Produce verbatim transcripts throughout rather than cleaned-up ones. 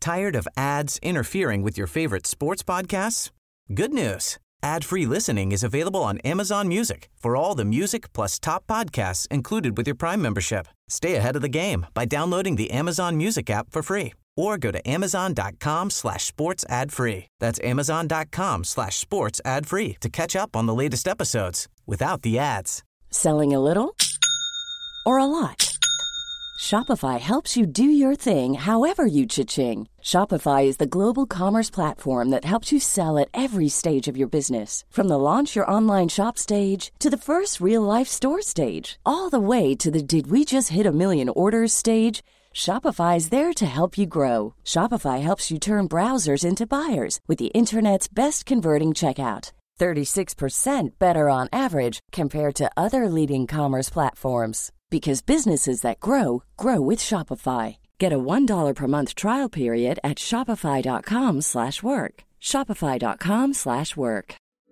Tired of ads interfering with your favorite sports podcasts? Good news. Ad-free listening is available on Amazon Music for all the music plus top podcasts included with your Prime membership. Stay ahead of the game by downloading the Amazon Music app for free or go to amazon.com slash sports ad free. That's amazon.com slash sports ad free to catch up on the latest episodes without the ads. Selling a little or a lot? Shopify helps you do your thing however you cha-ching. Shopify is the global commerce platform that helps you sell at every stage of your business. From the launch your online shop stage to the first real-life store stage, all the way to the did we just hit a million orders stage. Shopify is there to help you grow. Shopify helps you turn browsers into buyers with the internet's best converting checkout. thirty-six percent better on average compared to other leading commerce platforms. Because businesses that grow, grow with Shopify. Get a one dollar per month trial period at shopify.com slash work. Shopify.com slash work.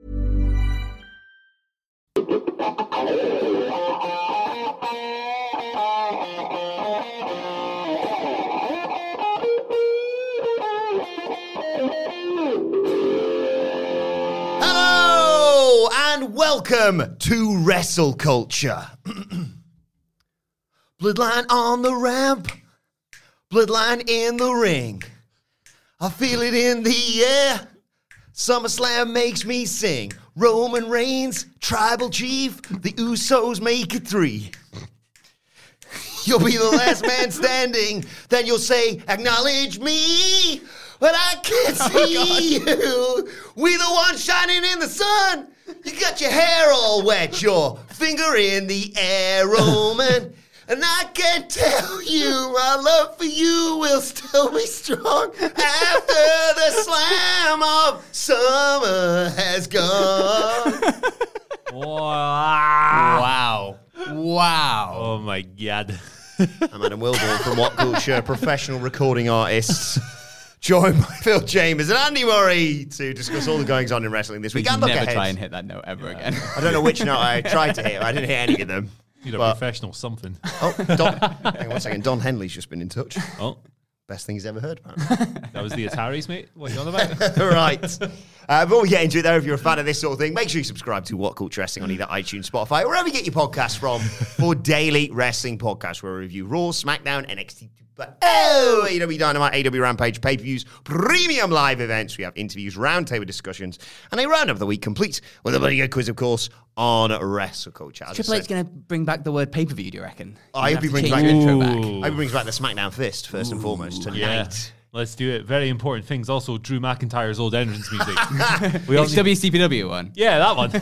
Hello and welcome to Wrestle Culture. Bloodline on the ramp, bloodline in the ring. I feel it in the air. SummerSlam makes me sing. Roman Reigns, tribal chief. The Usos make it three. You'll be the last man standing. Then you'll say, acknowledge me. But I can't see oh, you. We the one shining in the sun. You got your hair all wet. Your finger in the air, Roman. And I can tell you my love for you will still be strong after the slam of summer has gone. Wow. Wow. Wow. Oh, my God. I'm Adam Wilborn from What Culture, professional recording artists. Joined by Phil Chambers and Andy Murray to discuss all the goings on in wrestling this week. We never ahead. try and hit that note ever yeah. again. I don't know which note I tried to hit. I didn't hit any of them. You're but, a professional something. Oh, Don, hang on one second. Don Henley's just been in touch. Oh. Best thing he's ever heard, man. That was the Ataris, mate? What are you on about? Right. Uh, before we get into it, though, if you're a fan of this sort of thing, make sure you subscribe to What Culture Wrestling on either iTunes, Spotify, or wherever you get your podcasts from for daily wrestling podcasts where we review Raw, SmackDown, N X T, but oh, A E W Dynamite, A E W Rampage, pay-per-views, premium live events. We have interviews, roundtable discussions, and a round of the week complete with a bloody good quiz, of course, on Wrestle Culture. As Triple H going to bring back the word pay-per-view, do you reckon? I hope he brings back, intro back. I hope he brings back the SmackDown Fist, first Ooh, and foremost, tonight. Yeah. Let's do it. Very important things. Also, Drew McIntyre's old entrance music. we H W C P W one. Yeah, that one.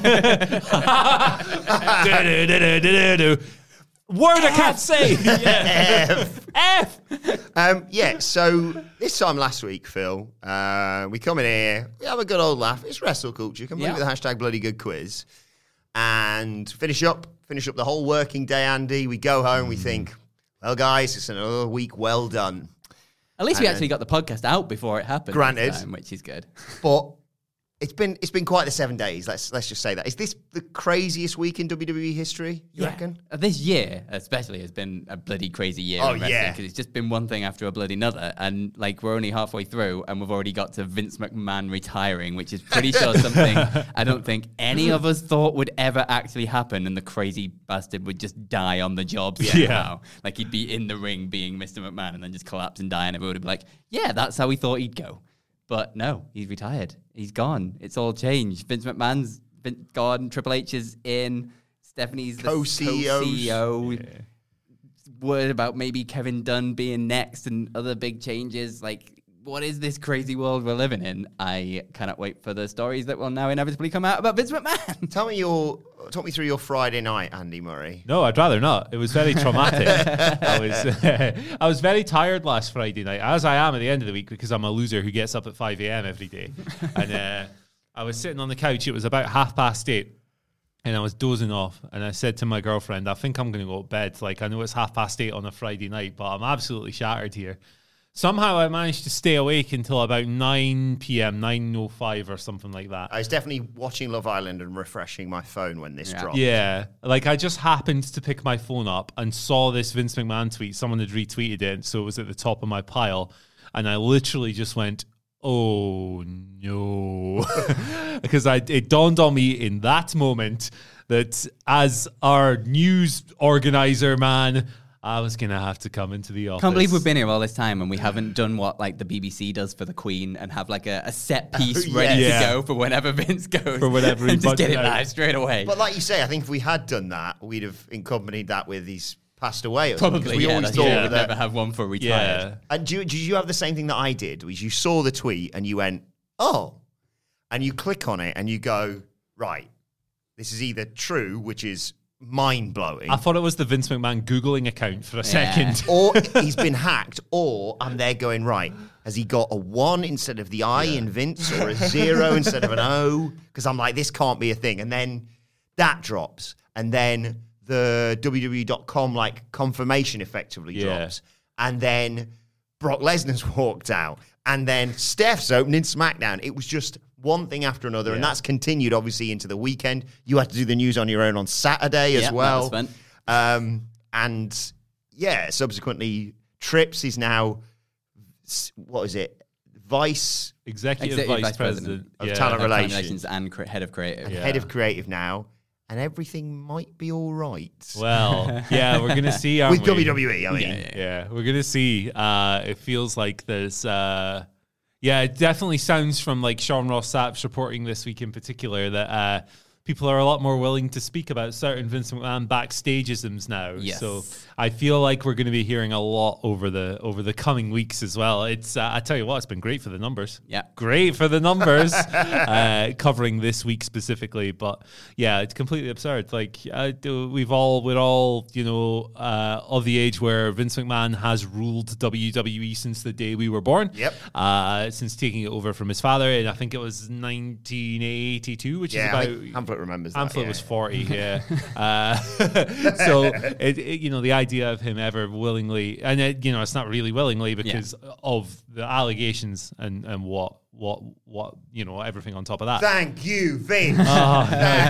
Word I can't say. Yeah. F. F. Um, yeah, so this time last week, Phil, uh, we come in here, we have a good old laugh. It's Wrestle Culture. Complete yeah. with the hashtag bloody good quiz. And finish up, finish up the whole working day, Andy. We go home, mm. we think, well, guys, it's another week well done. At least and we actually got the podcast out before it happened. Granted. Time, which is good. But it's been it's been quite the seven days. Let's let's just say that. Is this the craziest week in W W E history, you yeah. reckon? Uh, this year, especially, has been a bloody crazy year. Oh, in wrestling, yeah. Because it's just been one thing after a bloody another. And, like, we're only halfway through, and we've already got to Vince McMahon retiring, which is pretty sure something I don't think any of us thought would ever actually happen, and the crazy bastard would just die on the job somehow. Yeah. Like, he'd be in the ring being Mister McMahon and then just collapse and die, and everyone would be like, yeah, that's how we thought he'd go. But no, he's retired. He's gone. It's all changed. Vince McMahon's been gone. Triple H is in. Stephanie's the co-C E O. Co-C E O. Yeah. Word about maybe Kevin Dunn being next and other big changes. Like, what is this crazy world we're living in? I cannot wait for the stories that will now inevitably come out about Vince McMahon. Tell me your, talk me through your Friday night, Andy Murray. No, I'd rather not. It was very traumatic. I was, uh, I was very tired last Friday night, as I am at the end of the week because I'm a loser who gets up at five a.m. every day. And uh, I was sitting on the couch. It was about half past eight. And I was dozing off, and I said to my girlfriend, I think I'm going to go to bed. Like, I know it's half past eight on a Friday night, but I'm absolutely shattered here. Somehow I managed to stay awake until about nine p.m., nine oh five or something like that. I was definitely watching Love Island and refreshing my phone when this yeah. dropped. Yeah. Like, I just happened to pick my phone up and saw this Vince McMahon tweet. Someone had retweeted it, so it was at the top of my pile. and I literally just went, oh no, because I it dawned on me in that moment that as our news organizer man, I was going to have to come into the office. Can't believe we've been here all this time and we haven't done what like the B B C does for the Queen and have like a, a set piece Oh, ready yes. to go for whenever Vince goes. For whenever he and just get it budgets out. live straight away. But like you say, I think if we had done that, we'd have accompanied that with he's passed away. Or Probably, something, 'cause we yeah. always That's thought yeah, that. never have one for retired. Yeah. And do you, did you have the same thing that I did? Was you saw the tweet and you went, oh, and you click on it and you go, right, this is either true, which is mind-blowing, I thought it was the Vince McMahon Googling account for a Yeah. second. or he's been hacked, or I'm there going, right, has he got a one instead of the I in Vince, or a zero instead of an O? Because I'm like, this can't be a thing. And then that drops, and then the W W E dot com like confirmation effectively Yeah. drops, and then Brock Lesnar's walked out, and then Steph's opening SmackDown. It was just one thing after another, and Yeah. that's continued obviously into the weekend. You had to do the news on your own on Saturday as Yeah, that well. was fun. Um, and yeah, subsequently, Trips is now, what is it, Vice Executive, Executive Vice, Vice President President. of Talent Of Talent Relations. and cre- head of creative. and Yeah. Head of Creative now, and everything might be all right. Well, yeah, we're going to see. aren't With we? W W E, I mean. Yeah, yeah, Yeah, we're gonna see. Uh, it feels like there's, uh, yeah, it definitely sounds from like Sean Ross Sapp's reporting this week in particular that uh, people are a lot more willing to speak about certain Vince McMahon backstageisms now. Yes. So I feel like we're going to be hearing a lot over the over the coming weeks as well. It's uh, I tell you what, it's been great for the numbers. Yeah. Great for the numbers, uh, covering this week specifically. But yeah, it's completely absurd. Like uh, we've all, we're all, you know, uh, of the age where Vince McMahon has ruled W W E since the day we were born. Yep. Uh, since taking it over from his father, and I think it was nineteen eighty-two, which Yeah, I is think about. Hamlet remembers that. Amphlett yeah. was forty, yeah. uh, so, it, it, you know, the idea of him ever willingly, and it, you know, it's not really willingly because of the allegations and, and what, what, what, you know, everything on top of that. Thank you, Vince. Oh,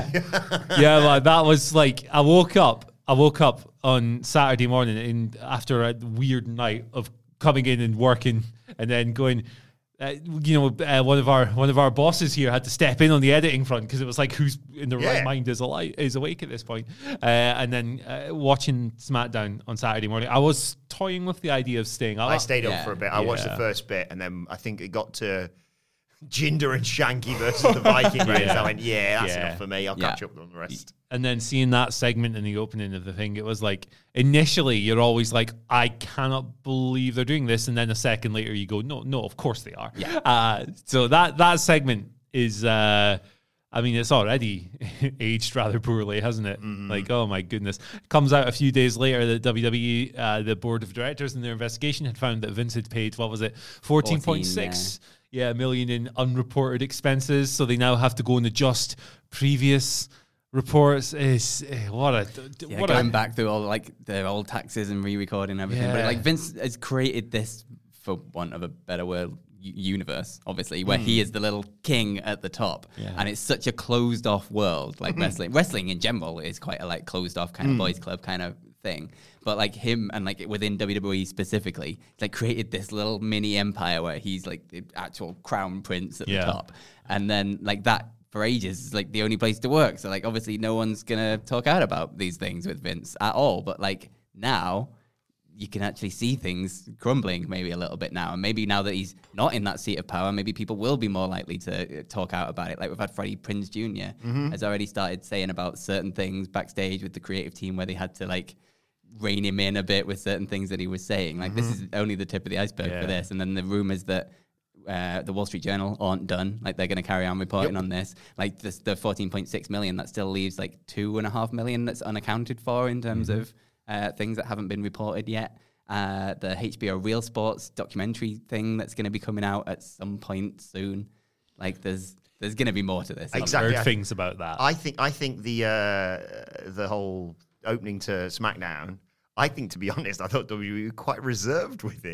no. Yeah, like, that was like, I woke up, I woke up on Saturday morning and after a weird night of coming in and working and then going, Uh, you know, uh, one of our one of our bosses here had to step in on the editing front because it was like, who's in the Yeah. right mind is alive, is awake at this point. Uh, and then uh, watching SmackDown on Saturday morning, I was toying with the idea of staying up. I stayed up Yeah. for a bit. I watched the Yeah. first bit, and then I think it got to Jinder and Shanky versus the Viking Raiders. Yeah. I went, yeah, that's Yeah. enough for me. I'll Yeah. catch up on the rest. And then seeing that segment in the opening of the thing, it was like, initially you're always like, I cannot believe they're doing this. And then a second later you go, no, no, of course they are. Yeah. Uh, so that, that segment is, uh, I mean, it's already aged rather poorly, hasn't it? Like, oh my goodness. It comes out a few days later that W W E, uh, the board of directors in their investigation had found that Vince had paid, what was it, fourteen point six yeah, million in unreported expenses. So they now have to go and adjust previous reports. Is what a Yeah, what going a back through all like the old taxes and re-recording and everything. But Yeah. like Vince has created this, for want of a better word, u- universe, obviously, where he is the little king at the top. Yeah. And it's such a closed off world, like wrestling. Wrestling in general is quite a like closed off kind of boys club kind of thing. But like him and like within W W E specifically, it's like created this little mini empire where he's like the actual crown prince at Yeah. the top. And then like that for ages is like the only place to work. So like obviously no one's gonna talk out about these things with Vince at all. But like now you can actually see things crumbling maybe a little bit now. And maybe now that he's not in that seat of power, maybe people will be more likely to uh, talk out about it. Like we've had Freddie Prinze Junior has already started saying about certain things backstage with the creative team where they had to like rein him in a bit with certain things that he was saying. Like this is only the tip of the iceberg Yeah. for this. And then the rumors that uh, the Wall Street Journal aren't done. Like they're going to carry on reporting on this. Like this, the fourteen point six million, that still leaves like two and a half million that's unaccounted for in terms of uh, things that haven't been reported yet. Uh, the H B O Real Sports documentary thing that's going to be coming out at some point soon. Like there's there's going to be more to this. I've Exactly. heard I- things about that. I think I think the uh, the whole opening to SmackDown, I think, to be honest, I thought W W E were quite reserved with it.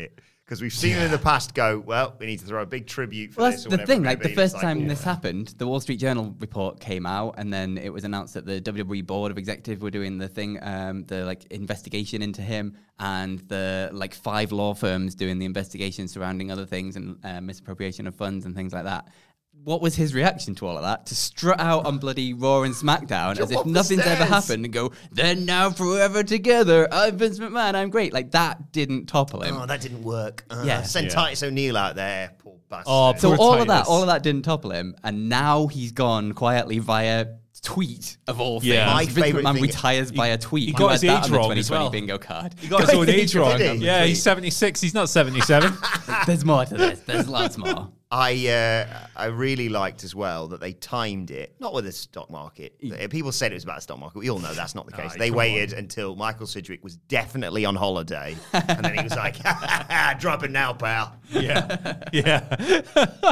Because we've seen him in the past go, well, we need to throw a big tribute for Well, this. that's or the whatever thing. it may Like the be. first It's time yeah. this happened, the Wall Street Journal report came out, and then it was announced that the W W E board of executive were doing the thing, um, the like investigation into him, and the like five law firms doing the investigation surrounding other things and uh, misappropriation of funds and things like that. What was his reaction to all of that? To strut out on bloody Raw and SmackDown Jump as if off the nothing's ever stairs. happened and go, they're now forever together. I'm Vince McMahon. I'm great. Like that didn't topple him. Oh, that didn't work. Uh, Yeah. Send Yeah. Titus O'Neil out there. Poor bastard. Oh, So Poor all of that, Titus. all of that didn't topple him, and now he's gone quietly via tweet of all things. Yeah. My Vince favourite McMahon thing- retires via tweet. he Who got had his that age on the wrong twenty as twenty well. bingo card. He got his own age wrong. Did he? Yeah, he's seventy-six. He's not seventy-seven. There's more to this. There's lots more. I uh, I really liked as well that they timed it, not with the stock market. People said it was about the stock market. We all know that's not the case. Aye, they come until until Michael Sidgwick was definitely on holiday. And then he was like, drop it now, pal. Yeah, yeah.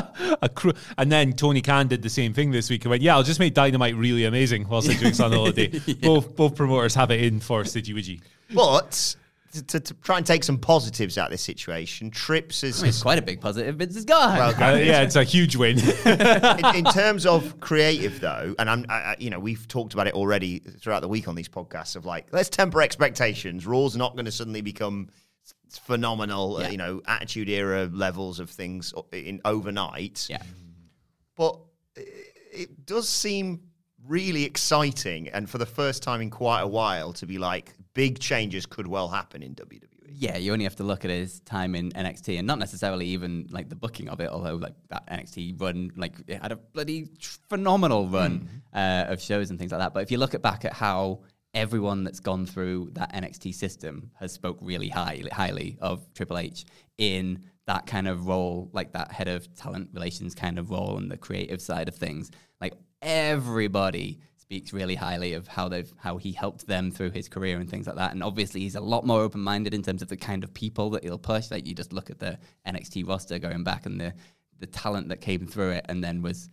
A cr- and then Tony Khan did the same thing this week. He went, "Yeah, I'll just make Dynamite really amazing while Sidgwick's on holiday." Yeah. Both both promoters have it in for Sidgwick. But to, to, to try and take some positives out of this situation, Trips is... I mean, it's quite a big positive. Vince is gone. Well, Uh, yeah, it's a huge win. in, in terms of creative, though, and I'm, I, I- you know, we've talked about it already throughout the week on these podcasts of like, let's temper expectations. Raw's not going to suddenly become s- phenomenal, uh, Yeah. you know, attitude era levels of things o- in overnight. yeah. But i- it does seem really exciting, and for the first time in quite a while, to be like, big changes could well happen in W W E. Yeah, you only have to look at his time in N X T, and not necessarily even like the booking of it, although like that N X T run, like it had a bloody phenomenal run uh, of shows and things like that. But if you look at back at how everyone that's gone through that N X T system has spoke really high, highly of Triple H in that kind of role, like that head of talent relations kind of role and the creative side of things, like everybody speaks really highly of how they've how he helped them through his career and things like that. And obviously he's a lot more open-minded in terms of the kind of people that he'll push. Like you just look at the N X T roster going back and the the talent that came through it and then was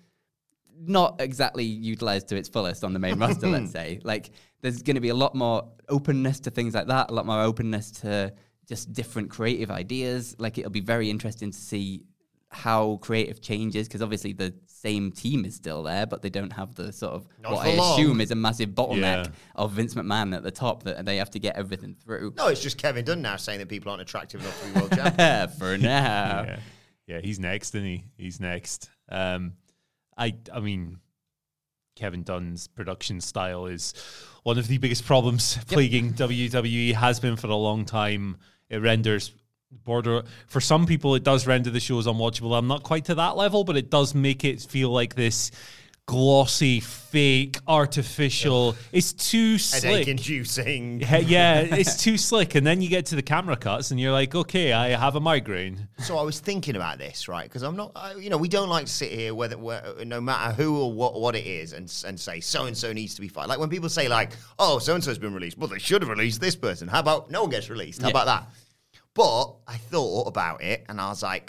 not exactly utilized to its fullest on the main roster, let's say. Like there's going to be a lot more openness to things like that, a lot more openness to just different creative ideas. Like it'll be very interesting to see how creative changes, because obviously the same team is still there, but they don't have the sort of Not what for I long. assume is a massive bottleneck Yeah. of Vince McMahon at the top that they have to get everything through. No, it's just Kevin Dunn now saying that people aren't attractive enough to be world champion. For now. yeah. yeah, he's next, isn't he? He's next. Um, I, I mean, Kevin Dunn's production style is one of the biggest problems plaguing W W E, has been for a long time. It renders border for some people, it does render the shows unwatchable. I'm not quite to that level, but it does make it feel like this glossy, fake, artificial. It's too Headache slick. inducing. Yeah, yeah, it's too slick. And then you get to the camera cuts and you're like, okay, I have a migraine. So I was thinking about this, right? Because I'm not, I, you know, we don't like to sit here, whether, where, no matter who or what, what it is, and and say so and so needs to be fired. Like when people say, like, oh, so and so's been released. Well, they should have released this person. How about no one gets released? How Yeah. about that? But I thought about it, and I was like,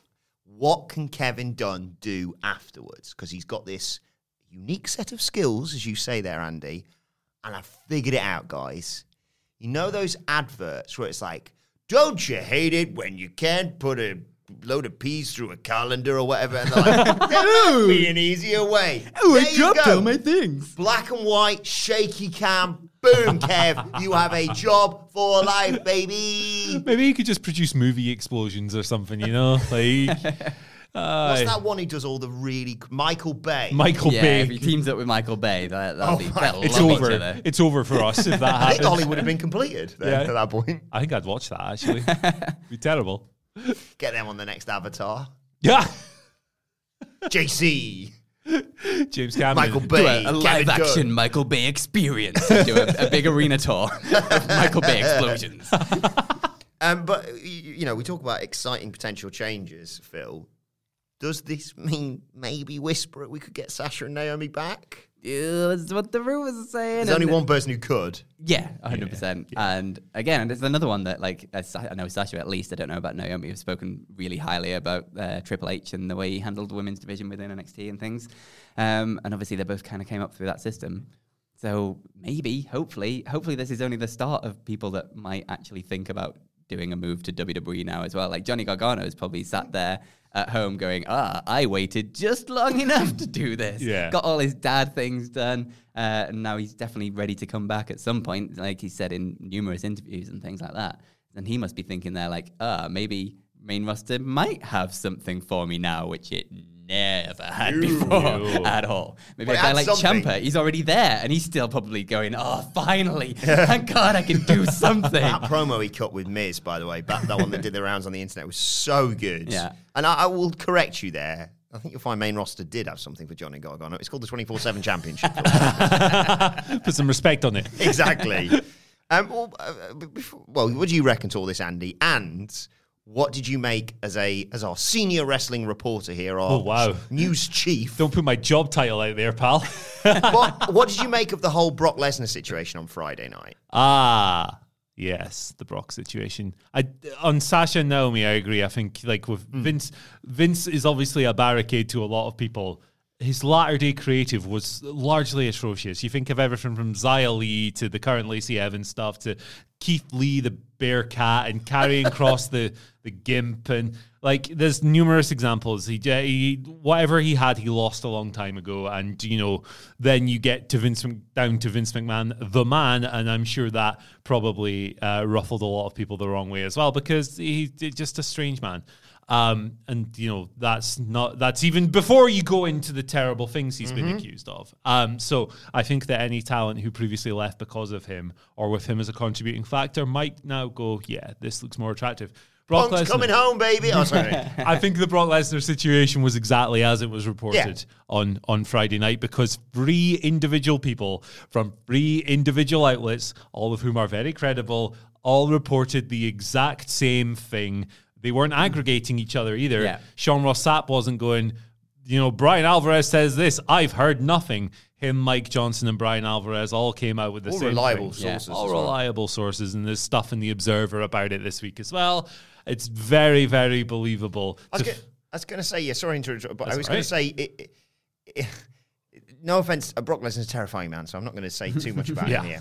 what can Kevin Dunn do afterwards? Because he's got this unique set of skills, as you say there, Andy. And I figured it out, guys. You know those adverts where it's like, don't you hate it when you can't put a load of peas through a calendar or whatever? And they're like, there must be an easier way. Oh, There I you dropped go. all my things. Black and white, shaky cam. Boom, Kev. You have a job for life, baby. Maybe he could just produce movie explosions or something, you know? Like, uh, What's that one who does all the really... Michael Bay. Michael Yeah, Bay. if he teams up with Michael Bay, that, that'll Oh be my- that'll It's love each over. other. It's over for us if that I think happens. Ollie would have been completed then, Yeah. at that point. I think I'd watch that, actually. It'd be terrible. Get them on the next Avatar. Yeah. J C. James Cameron. Michael Do Bay. a, a Kevin live Dunn. action Michael Bay experience. Do a, a big arena tour of Michael Bay explosions. Um, but, y- you know, we talk about exciting potential changes, Phil. Does this mean maybe whisper it we could get Sasha and Naomi back? Yeah, that's what the rumors are saying. There's only and- one person who could. Yeah, one hundred percent. And again, there's another one that, like, I Sa- I know Sasha at least, I don't know about Naomi, have spoken really highly about uh, Triple H and the way he handled the women's division within N X T and things. Um, and obviously they both kind of came up through that system. So maybe, hopefully, hopefully this is only the start of people that might actually think about doing a move to W W E now as well. Like Johnny Gargano is probably sat there at home going, ah, I waited just long enough to do this. Yeah. Got all his dad things done. Uh, and now he's definitely ready to come back at some point, like he said in numerous interviews and things like that. And he must be thinking there like, ah, maybe main roster might have something for me now, which it never had before at all. Maybe Well, a guy it like had something. Ciampa, he's already there, and he's still probably going, oh, finally, thank God I can do something. That promo he cut with Miz, by the way, back that one that did the rounds on the internet was so good. Yeah. And I, I will correct you there. I think you'll find main roster did have something for Johnny Gargano. It's called the twenty-four seven Championship. Put some respect on it. Exactly. Um, well, uh, before, well, what do you reckon to all this, Andy? And what did you make as a as our senior wrestling reporter here? Our Oh, wow. news chief. Don't put my job title out there, pal. what, what did you make of the whole Brock Lesnar situation on Friday night? Ah, yes, the Brock situation. I on Sasha and Naomi, I agree. I think like with Mm. Vince, Vince is obviously a barricade to a lot of people. His latter day creative was largely atrocious. You think of everything from Xia Li to the current Lacey Evans stuff to Keith Lee, the bear cat, and carrying across the, the gimp. And like, there's numerous examples. He, he, whatever he had, he lost a long time ago. And, you know, then you get to Vince, Mc- down to Vince McMahon, the man. And I'm sure that probably uh, ruffled a lot of people the wrong way as well, because he's just a strange man. Um, and you know, that's not, that's even before you go into the terrible things he's been accused of. Um, so I think that any talent who previously left because of him or with him as a contributing factor might now go, yeah, this looks more attractive. Brock Punk's Lesnar- coming home, baby. Oh, sorry. I think the Brock Lesnar situation was exactly as it was reported Yeah. on, on Friday night, because three individual people from three individual outlets, all of whom are very credible, all reported the exact same thing. They weren't aggregating each other either. Yeah. Sean Ross Sapp wasn't going, you know, Brian Alvarez says this. I've heard nothing. Him, Mike Johnson, and Brian Alvarez all came out with the All same reliable thing. sources All as well. reliable sources, and there's stuff in the Observer about it this week as well. It's very, very believable. I was To- gonna- I was going to say, yeah, sorry to interrupt, but I That's was all going to right. say, it, it, it, no offense, uh, Brock Lesnar's a terrifying man, so I'm not going to say too much about Yeah. him here.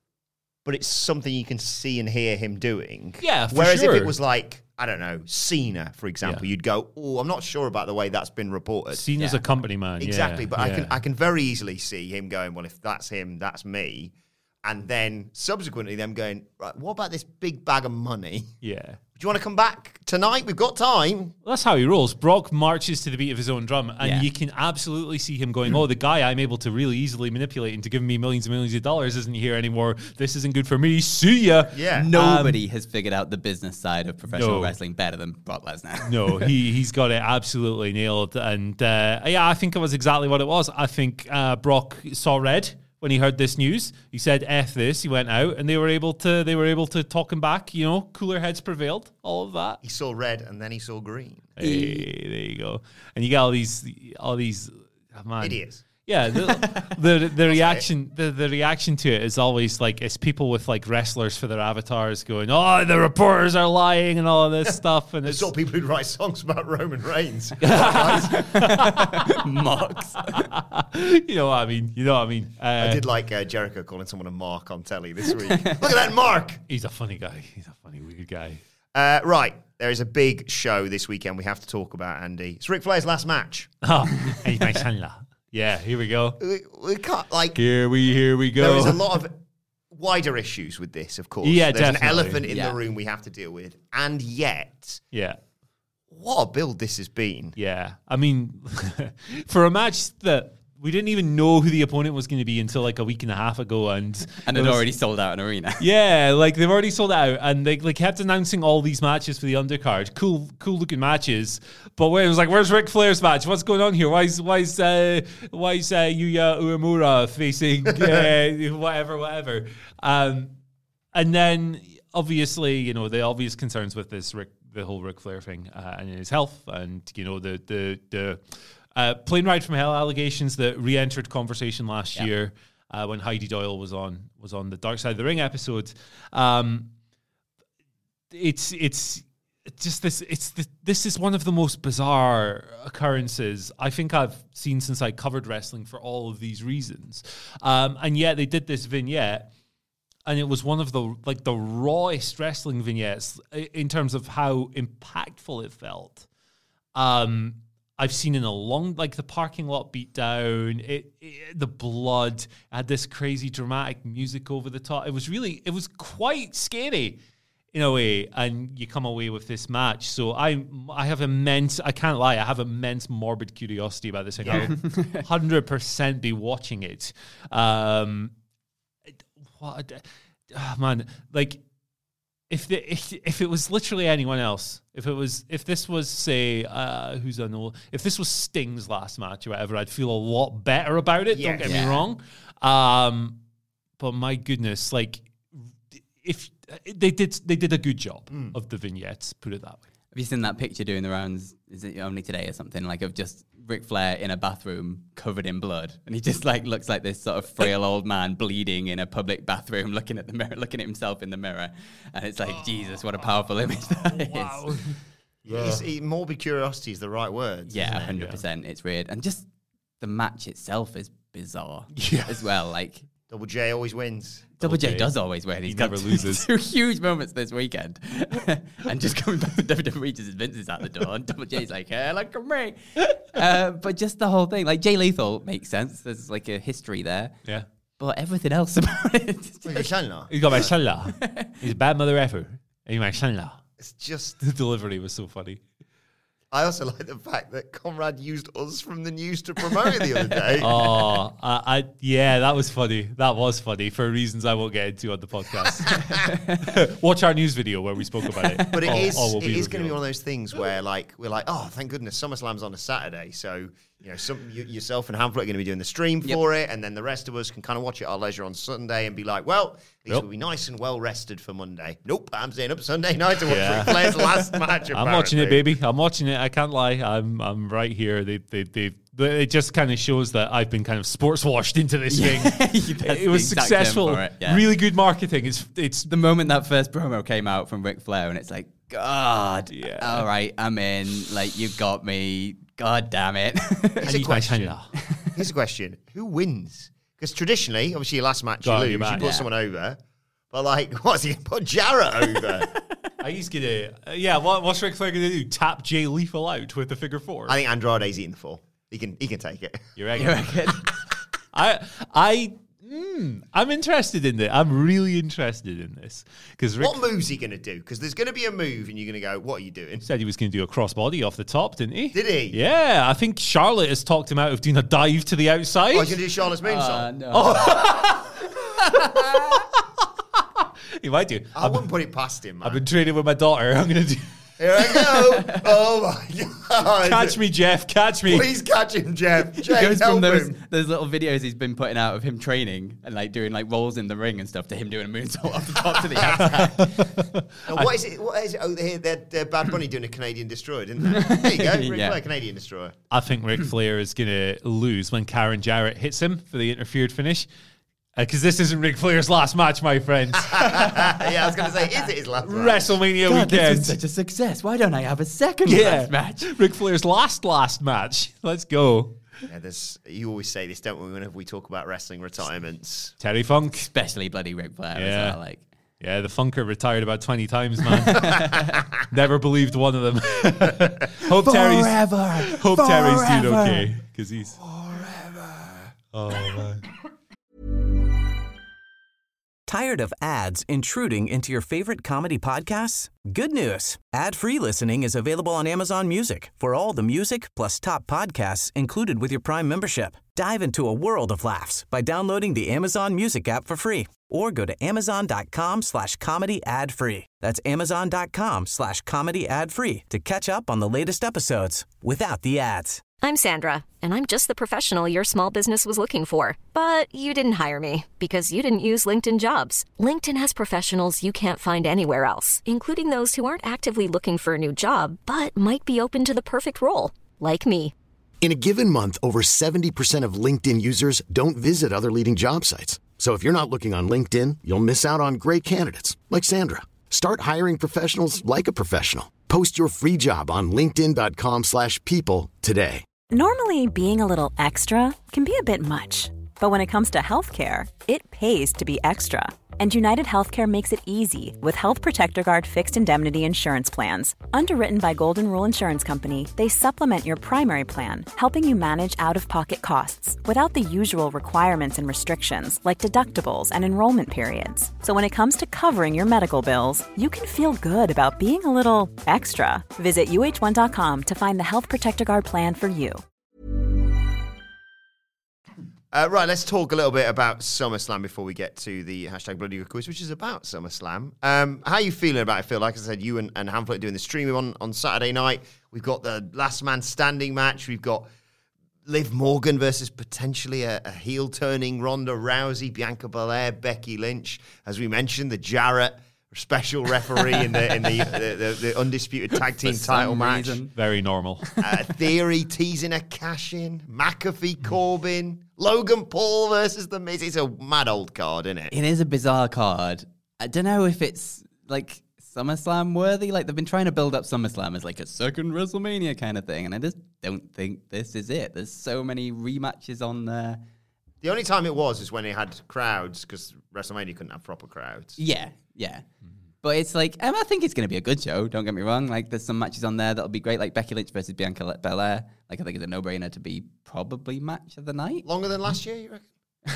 But it's something you can see and hear him doing. Yeah, for Whereas if sure. it was like, I don't know, Cena, for example, Yeah. you'd go, oh, I'm not sure about the way that's been reported. Seen as Yeah. a company man. yeah, Exactly, but I yeah. can I can very easily see him going, well, if that's him, that's me. And then subsequently them going, right, what about this big bag of money? Yeah. Do you want to come back tonight? We've got time. Well, that's how he rolls. Brock marches to the beat of his own drum, and Yeah. you can absolutely see him going, oh, the guy I'm able to really easily manipulate into giving me millions and millions of dollars isn't here anymore. This isn't good for me. See ya. Yeah. Nobody has figured out the business side of professional No. wrestling better than Brock Lesnar. No, he, he's got it absolutely nailed. And uh, yeah, I think it was exactly what it was. I think uh, Brock saw red when he heard this news. He said, F this. He went out, and they were able to they were able to talk him back. You know, cooler heads prevailed. All of that. He saw red and then he saw green. Hey, there you go. And you got all these, all these, oh, man. Idiots. Yeah, the the, the reaction the, the reaction to it is always like it's people with like wrestlers for their avatars going, oh, the reporters are lying and all of this stuff, and I it's saw people who'd write songs about Roman Reigns. Mocks. you know what I mean. You know what I mean. Uh, I did like uh, Jericho calling someone a mark on telly this week. Look at that mark! He's a funny guy. He's a funny weird guy. Uh, right, there is a big show this weekend we have to talk about, Andy. It's Ric Flair's last match. Oh, he's my son. Yeah, here we go. We, we can't, like, Here we here we there go. is a lot of wider issues with this, of course. Yeah, There's definitely. an elephant in Yeah. the room we have to deal with. And yet, yeah. what a build this has been. Yeah, I mean, for a match that we didn't even know who the opponent was going to be until like a week and a half ago, and And it it was- already sold out an arena. yeah, like they've already sold it out, and they like kept announcing all these matches for the undercard. Cool, cool looking matches, but where it was like, where's Ric Flair's match? What's going on here? Why is why is uh, why is uh, Yuya Uemura facing uh, whatever, whatever? Um, and then obviously, you know, the obvious concerns with this Ric, the whole Ric Flair thing uh, and his health, and you know the the the. Uh, plane ride from hell allegations that re-entered conversation last Yeah. year uh, when Heidi Doyle was on was on the Dark Side of the Ring episode. Um, it's it's just this. It's the, this is one of the most bizarre occurrences I think I've seen since I covered wrestling for all of these reasons. Um, and yet they did this vignette. and it was one of the like the rawest wrestling vignettes in terms of how impactful it felt. Um, I've seen in a long, like the parking lot beat down, it, it, the blood, had this crazy dramatic music over the top. It was really, it was quite scary in a way, and you come away with this match. So I I have immense, I can't lie, I have immense morbid curiosity about this thing. I'll one hundred percent be watching it. Um, what, oh man, like, If, the, if if it was literally anyone else, if it was if this was say uh, who's I know, if this was Sting's last match or whatever, I'd feel a lot better about it. Yes. Don't get yeah. me wrong, um, but my goodness, like if they did they did a good job mm. of the vignettes, put it that way. Have you seen that picture doing the rounds? Is it only today or something? Like of just Ric Flair in a bathroom covered in blood, and he just like looks like this sort of frail old man bleeding in a public bathroom, looking at the mirror, looking at himself in the mirror, and it's like, oh, Jesus, what a powerful image that wow. is. Yeah. It's, it, morbid curiosity is the right word. Yeah, one hundred percent. Yeah. It's weird, and just the match itself is bizarre yeah. as well. Like Double J always wins. Double J, J does always win. He's he got never loses. Two huge moments this weekend. And just coming back to W W E just as Vince is out the door. And Double J's like, hey, look at me. Uh, but just the whole thing. Like, Jay Lethal makes sense. There's like a history there. Yeah. But everything else about it. He's got my son-in-law. He's a bad mother effer. He's my son-in-law. It's just... The delivery was so funny. I also like the fact that Conrad used us from the news to promote it the other day. Oh, I, I yeah, that was funny. That was funny for reasons I won't get into on the podcast. Watch our news video where we spoke about it. But it all, is, all it is going to be one of those things where, like, we're like, oh, thank goodness SummerSlam's on a Saturday, so you know, some you, yourself and Hamlet are going to be doing the stream for yep. it, and then the rest of us can kind of watch it at our leisure on Sunday and be like, well, these yep. will be nice and well rested for Monday. Nope, I'm staying up Sunday night to watch yeah. Ric Flair's last match. I'm watching it, baby. I'm watching it. I can't lie. I'm I'm right here. They they they. It just kind of shows that I've been kind of sports washed into this yeah. thing. It was successful. It. Yeah. Really good marketing. It's it's the moment that first promo came out from Ric Flair, and it's like, God, yeah. all right, I'm in. Like, you got me. God damn it. Here's a question. Here's a question. Who wins? Because traditionally, obviously, your last match, you lose. You put yeah. someone over. But, like, what's he going to put Jarrett over? He's going to... Uh, yeah, what, what's Ric Flair going to do? Tap Jay Lethal out with the figure four? I think Andrade's eating the fall. He can he can take it. You reckon? You reckon? I... I Mm, I'm interested in this. I'm really interested in this. Rick, what move's he going to do? Because there's going to be a move and you're going to go, what are you doing? Said he was going to do a crossbody off the top, didn't he? Did he? Yeah, I think Charlotte has talked him out of doing a dive to the outside. Oh, he's going to do Charlotte's moonsault? Uh, no. Oh. He might do. I I'm, wouldn't put it past him, man. I've been training with my daughter. I'm going to do... Here I go. Oh, my God. Catch me, Jeff. Catch me. Please catch him, Jeff. Jay, he goes help from those, him. those little videos he's been putting out of him training and like doing like rolls in the ring and stuff to him doing a moonsault off the top to the outside. Now, what is it? What is it? Oh, they had uh, Bad Bunny doing a Canadian Destroyer, didn't they? There you go. Ric yeah. Flair, Canadian Destroyer. I think Ric Flair is going to lose when Karen Jarrett hits him for the interfered finish. Because uh, this isn't Ric Flair's last match, my friends. Yeah, I was going to say, is it his last match? WrestleMania God, weekend. This is such a success. Why don't I have a second yeah. last match? Ric Flair's last, last match. Let's go. Yeah, there's, you always say this, don't we, whenever we talk about wrestling retements. Terry Funk. Especially bloody Ric Flair. Yeah. As well, like. Yeah, the Funker retired about twenty times, man. Never believed one of them. hope Forever. Terry's, hope Forever. Terry's doing okay. Because he's... Forever. Oh, man. Tired of ads intruding into your favorite comedy podcasts? Good news. Ad-free listening is available on Amazon Music for all the music plus top podcasts included with your Prime membership. Dive into a world of laughs by downloading the Amazon Music app for free or go to amazon.com slash comedy ad free. That's amazon.com slash comedy ad free to catch up on the latest episodes without the ads. I'm Sandra, and I'm just the professional your small business was looking for. But you didn't hire me because you didn't use LinkedIn Jobs. LinkedIn has professionals you can't find anywhere else, including those who aren't actively looking for a new job, but might be open to the perfect role, like me. In a given month, over seventy percent of LinkedIn users don't visit other leading job sites. So if you're not looking on LinkedIn, you'll miss out on great candidates like Sandra. Start hiring professionals like a professional. Post your free job on linkedin.com slash people today. Normally, being a little extra can be a bit much. But when it comes to healthcare, it pays to be extra. And United Healthcare makes it easy with Health Protector Guard fixed indemnity insurance plans. Underwritten by Golden Rule Insurance Company, they supplement your primary plan, helping you manage out-of-pocket costs without the usual requirements and restrictions like deductibles and enrollment periods. So when it comes to covering your medical bills, you can feel good about being a little extra. Visit U H one dot com to find the Health Protector Guard plan for you. Uh, right, let's talk a little bit about SummerSlam before we get to the hashtag Bloody Good quiz, which is about SummerSlam. Um, how are you feeling about it, Phil? Like I said, you and, and Hamflet are doing the streaming on, on Saturday night. We've got the last man standing match. We've got Liv Morgan versus potentially a, a heel-turning Ronda Rousey, Bianca Belair, Becky Lynch. As we mentioned, the Jarrett special referee in the in the, the, the, the undisputed tag team title match. Reason. Very normal. Uh, Theory teasing a cash-in. McAfee, Corbin. Logan Paul versus The Miz. It's a mad old card, isn't it? It is a bizarre card. I don't know if it's like SummerSlam worthy. Like they've been trying to build up SummerSlam as like a second WrestleMania kind of thing, and I just don't think this is it. There's so many rematches on there. The only time it was is when it had crowds, because WrestleMania couldn't have proper crowds. Yeah, yeah. But it's like, um, I think it's going to be a good show, don't get me wrong. Like, there's some matches on there that'll be great, like Becky Lynch versus Bianca Belair. Like, I think it's a no-brainer to be probably match of the night. Longer than last year, you reckon?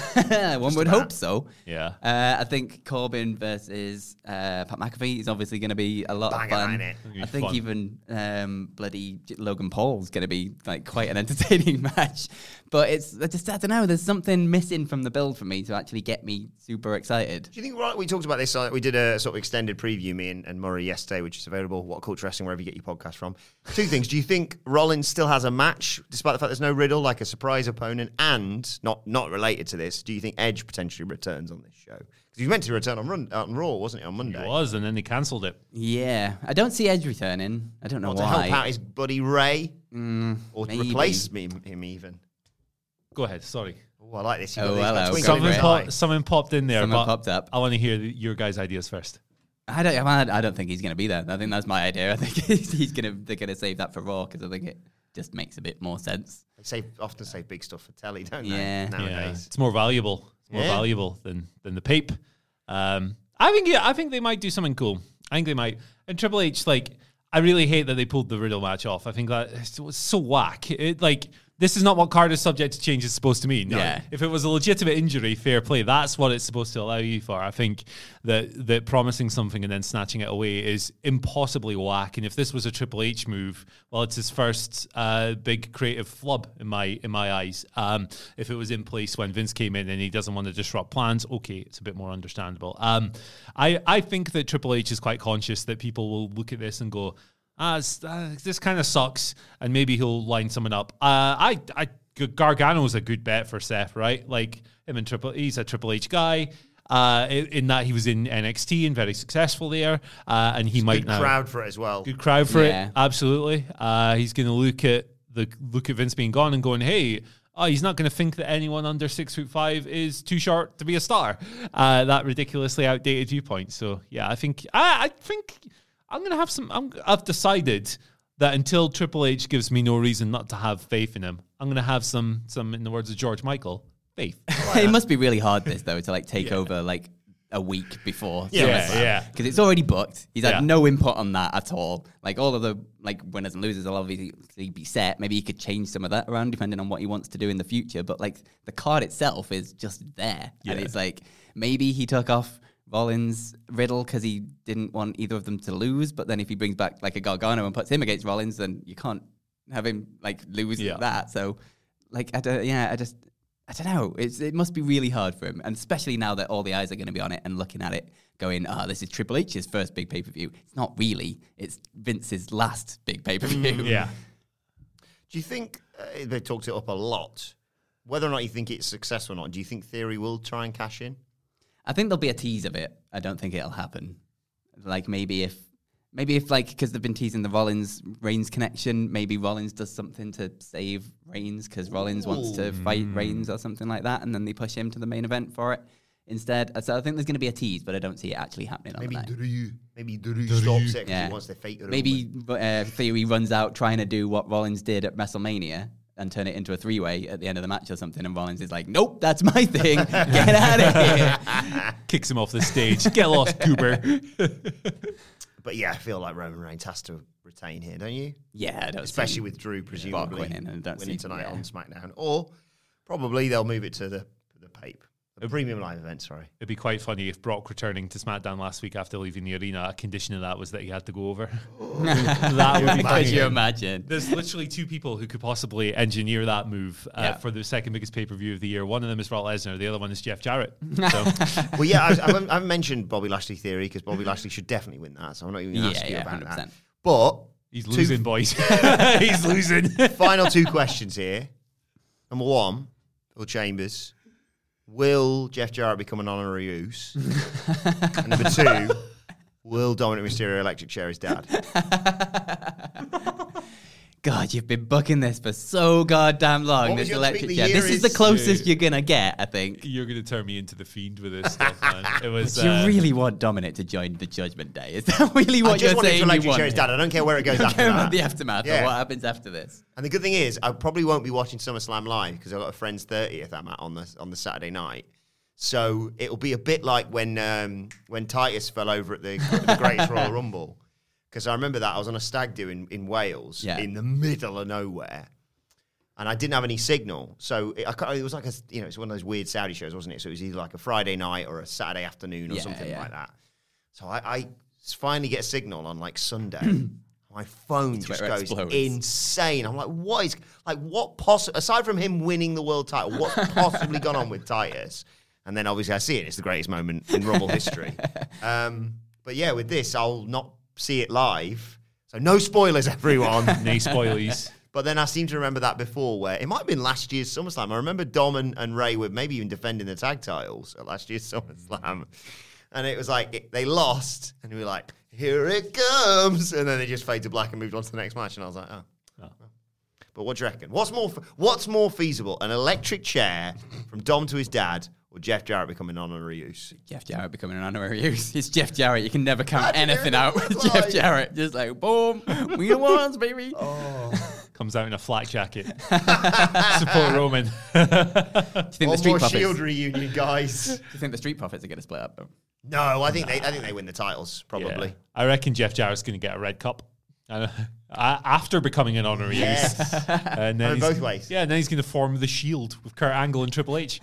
One would about. hope so. Yeah. Uh, I think Corbin versus uh, Pat McAfee is obviously going to be a lot Banger, of fun. ain't it? I think fun. even um, bloody Logan Paul's going to be like quite an entertaining match. But it's I just I don't know. There's something missing from the build for me to actually get me super excited. Do you think, right, we talked about this, uh, we did a sort of extended preview, me and, and Murray yesterday, which is available, What Culture Wrestling, wherever you get your podcast from. Two things. Do you think Rollins still has a match, despite the fact there's no Riddle, like a surprise opponent? And, not not related to this, do you think Edge potentially returns on this show? Because he was meant to return on, run, on Raw, wasn't he, on Monday? It was, and then they cancelled it. Yeah, I don't see Edge returning. I don't know What, to why. help out his buddy Ray? Mm, Or to maybe. replace me, him even? Go ahead, sorry. Oh, I like this. Oh, You've got hello. the twinkle in Something, his Great. pop, eye. something popped in there, Something but popped up. I want to hear the, your guys' ideas first. I don't. I don't think he's going to be there. I think that's my idea. I think he's going to. They're going to save that for Raw because I think it just makes a bit more sense. They save, often save big stuff for telly, don't Yeah. they? Nowadays. Yeah, it's more valuable. It's more Yeah. valuable than than the pape. Um, I think yeah, I think they might do something cool. I think they might. And Triple H, like, I really hate that they pulled the Riddle match off. I think that it was so whack. It like. This is not what card is subject to change is supposed to mean. No. Yeah. If it was a legitimate injury, fair play. That's what it's supposed to allow you for. I think that that promising something and then snatching it away is impossibly whack. And if this was a Triple H move, well, it's his first uh, big creative flub in my in my eyes. Um, if it was in place when Vince came in and he doesn't want to disrupt plans, okay, it's a bit more understandable. Um, I I think that Triple H is quite conscious that people will look at this and go, Ah, uh, this kind of sucks, and maybe he'll line someone up. Uh, I, I, Gargano's a good bet for Seth, right? Like him and Triple, he's a Triple H guy. Uh, in, in that he was in N X T and very successful there, uh, and he might Good now crowd for it as well. good crowd for Yeah. it, absolutely. Uh, he's going to look at the look at Vince being gone and going, hey. Oh, he's not going to think that anyone under six foot five is too short to be a star. Uh, that ridiculously outdated viewpoint. So yeah, I think I, I think. I'm going to have some, I'm, I've decided that until Triple H gives me no reason not to have faith in him, I'm going to have some, some in the words of George Michael, faith. It must be really hard this though to like take over like a week before. Yeah, yeah. Because it's already booked. He's had Yeah. no input on that at all. Like all of the like winners and losers will obviously be set. Maybe he could change some of that around depending on what he wants to do in the future. But like the card itself is just there, Yeah. and it's like maybe he took off Rollins, Riddle, because he didn't want either of them to lose. But then if he brings back like a Gargano and puts him against Rollins, then you can't have him like lose Yeah. that. So, like, I don't, yeah, I just, I don't know. It's it must be really hard for him, and especially now that all the eyes are going to be on it and looking at it, going, "Ah, oh, this is Triple H's first big pay per view." It's not really. It's Vince's last big pay per view. Yeah. Do you think uh, they talked it up a lot? Whether or not you think it's successful or not, do you think Theory will try and cash in? I think there'll be a tease of it. I don't think it'll happen. Like maybe if, maybe if like because they've been teasing the Rollins Reigns connection, maybe Rollins does something to save Reigns because Rollins wants to fight Reigns or something like that, and then they push him to the main event for it instead. So I think there's going to be a tease, but I don't see it actually happening on Maybe the night. Drew, maybe Drew stops it because Yeah. he wants to fake it. Maybe uh, Theory runs out trying to do what Rollins did at WrestleMania and turn it into a three-way at the end of the match or something, and Rollins is like, nope, that's my thing. Get out of here. Kicks him off the stage. Get lost, Cooper. But yeah, I feel like Roman Reigns has to retain here, don't you? Yeah, I don't especially see with Drew presumably winning, and don't winning see, tonight yeah. on SmackDown, or probably they'll move it to the the Pape, the premium live event. Sorry, It'd be quite funny if Brock returning to SmackDown last week after leaving the arena, a condition of that was that he had to go over. That would be Could funny. you imagine? There's literally two people who could possibly engineer that move uh, Yeah. for the second biggest pay-per-view of the year. One of them is Brock Lesnar. The other one is Jeff Jarrett. So well, yeah, I, I, haven't, I haven't mentioned Bobby Lashley theory because Bobby Lashley should definitely win that, so I'm not even going to Yeah, ask you yeah, about one hundred percent. that. But he's two- losing, boys. He's losing. Final two questions here. Number one, Phil Chambers. Will Jeff Jarrett become an honorary use? And number two, will Dominic Mysterio electric chair his dad? God, you've been booking this for so goddamn long. What was This your electric tweet chair. the This year is the is? closest you're gonna get, I think. You're going to turn me into the Fiend with this stuff, man. It was. Do you uh, really want Dominic to join the Judgment Day? Is that really I what just you're want him saying to you electric want? chair his dad. I don't care where it goes I don't after care that. about the aftermath Yeah. or what happens after this. And the good thing is, I probably won't be watching SummerSlam live because I've got a friend's thirtieth I'm at on the on the Saturday night. So it'll be a bit like when um, when Titus fell over at the, the Greatest Royal Rumble. Because I remember that I was on a stag do in, in Wales, Yeah. in the middle of nowhere, and I didn't have any signal. So it, I, ca- it was like a, you know, it's one of those weird Saudi shows, wasn't it? So it was either like a Friday night or a Saturday afternoon or Yeah, something yeah. like that. So I, I finally get a signal on like Sunday. My phone just Twitter goes explodes. insane. I'm like, what is like what possible? Aside from him winning the world title, what's possibly gone on with Titus? And then obviously I see it. It's the greatest moment in Rumble history. Um, but yeah, with this, I'll not see it live. So no spoilers, everyone. No spoilies. But then I seem to remember that before, where it might have been last year's SummerSlam. I remember Dom and, and Ray were maybe even defending the tag titles at last year's SummerSlam. And it was like, it, they lost, and we were like, here it comes. And then they just fade to black and moved on to the next match. And I was like, oh. Oh. But what do you reckon? What's more, what's more feasible? An electric chair from Dom to his dad, or Jeff Jarrett becoming an honorary use? Jeff Jarrett becoming an honorary use. It's Jeff Jarrett. You can never count That's anything it. out with That's Jeff like- Jarrett. Just like, boom, we the ones, baby. Comes out in a flak jacket. Support Roman. Do you think the One Street more Profits? Shield reunion, guys. Do you think the Street Profits are going to split up? Though? No, I think they, I think they win the titles probably. Yeah. I reckon Jeff Jarrett's going to get a red cup. Uh, after becoming an honorary Yes. use. And then Oh, he's- both ways. Yeah, and then he's going to form the Shield with Kurt Angle and Triple H.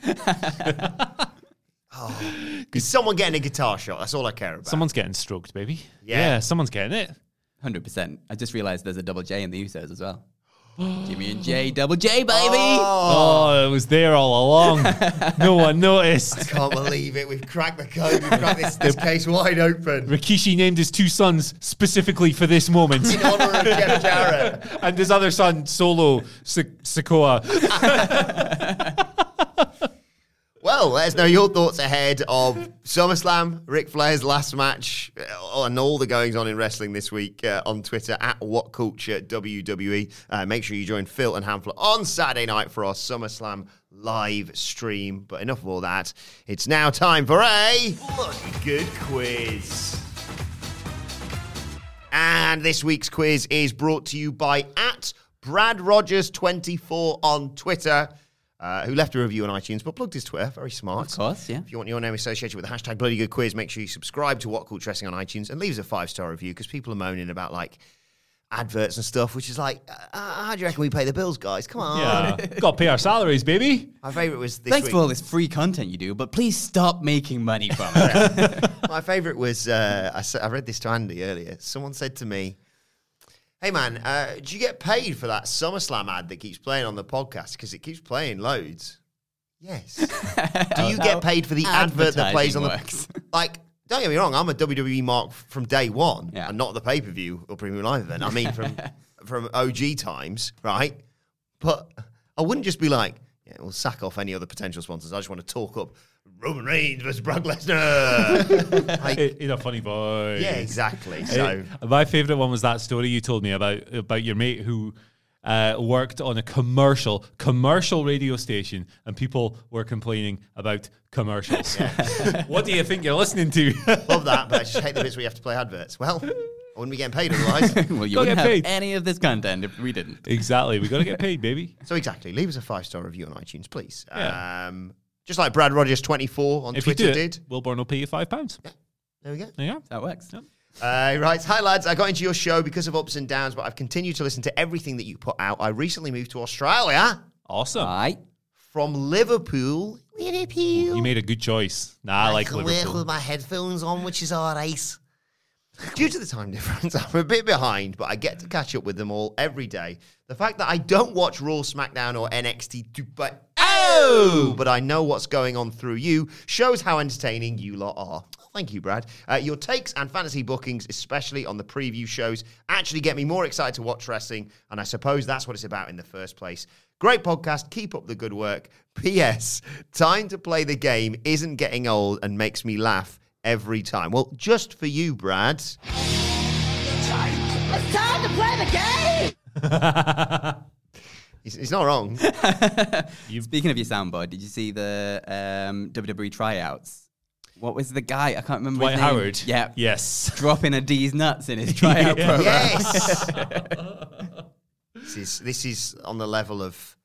Is someone getting a guitar shot? That's all I care about. Someone's getting stroked, baby. Yeah. Yeah, someone's getting it. one hundred percent. I just realized there's a double J in the Usos as well. Jimmy and Jay, double J, baby. Oh, it was there all along. No one noticed. I can't believe it. We've cracked the code. We've cracked this, this case wide open. Rikishi named his two sons specifically for this moment. In honor of Jeff Jarrett. And his other son, Solo S- Sikoa. Well, let us know your thoughts ahead of SummerSlam, Ric Flair's last match, uh, and all the goings on in wrestling this week uh, on Twitter at WhatCultureWWE. Uh, make sure you join Phil and Hamfler on Saturday night for our SummerSlam live stream. But enough of all that. It's now time for a Bloody Good Quiz. And this week's quiz is brought to you by at Brad Rogers twenty-four on Twitter. Uh, who left a review on iTunes, but plugged his Twitter. Very smart. Of course, yeah. If you want your name associated with the hashtag Bloody Good Quiz, make sure you subscribe to What Culture Wrestling on iTunes and leave us a five-star review, because people are moaning about, like, adverts and stuff, which is like, uh, how do you reckon we pay the bills, guys? Come on. Yeah, got to pay our salaries, baby. My favourite was this Thanks week. for all this free content you do, but please stop making money from it. My favourite was, uh, I, sa- I read this to Andy earlier. Someone said to me, hey, man, uh, do you get paid for that SummerSlam ad that keeps playing on the podcast? Because it keeps playing loads. Yes. Do you get paid for the advert that plays on the... Advertising works. Like, don't get me wrong, I'm a W W E mark from day one, Yeah. and not the pay-per-view or premium live event. I mean, from from O G times, right? But I wouldn't just be like, yeah, we'll sack off any other potential sponsors. I just want to talk up Roman Reigns versus Brock Lesnar. Like, In a funny voice. yeah, exactly. So, Uh, my favourite one was that story you told me about about your mate who uh, worked on a commercial commercial radio station, and people were complaining about commercials. What do you think you're listening to? love that, but I just hate the bits where you have to play adverts. Well, I wouldn't be getting paid otherwise. Well, you Gotta wouldn't get have paid. any of this content if we didn't. Exactly. We got to get paid, baby. So exactly, leave us a five-star review on iTunes, please. Yeah. Um, just like Brad Rogers twenty-four on If Twitter you do did. it, Wilborn will pay you five pounds. There we go. There you go. That works. Yep. Uh, he writes, hi lads, I got into your show because of ups and downs, but I've continued to listen to everything that you put out. I recently moved to Australia Awesome. Right. from Liverpool. Liverpool. You made a good choice. Nah, I like can work Liverpool. with my headphones on, which is all right. Due to the time difference, I'm a bit behind, but I get to catch up with them all every day. The fact that I don't watch Raw, SmackDown, or N X T, but oh, but I know what's going on through you shows how entertaining you lot are. Thank you, Brad. Uh, your takes and fantasy bookings, especially on the preview shows, actually get me more excited to watch wrestling, and I suppose that's what it's about in the first place. Great podcast. Keep up the good work. P S. Time to play the game isn't getting old and makes me laugh every time. Well, just for you, Brad. It's time to play the game! He's, he's not wrong. Speaking of your soundboard, did you see the um, W W E tryouts? What was the guy? I can't remember Dwight his name. Howard. Yeah. Yes. Dropping a D's nuts in his tryout program. Yes. this is this is on the level of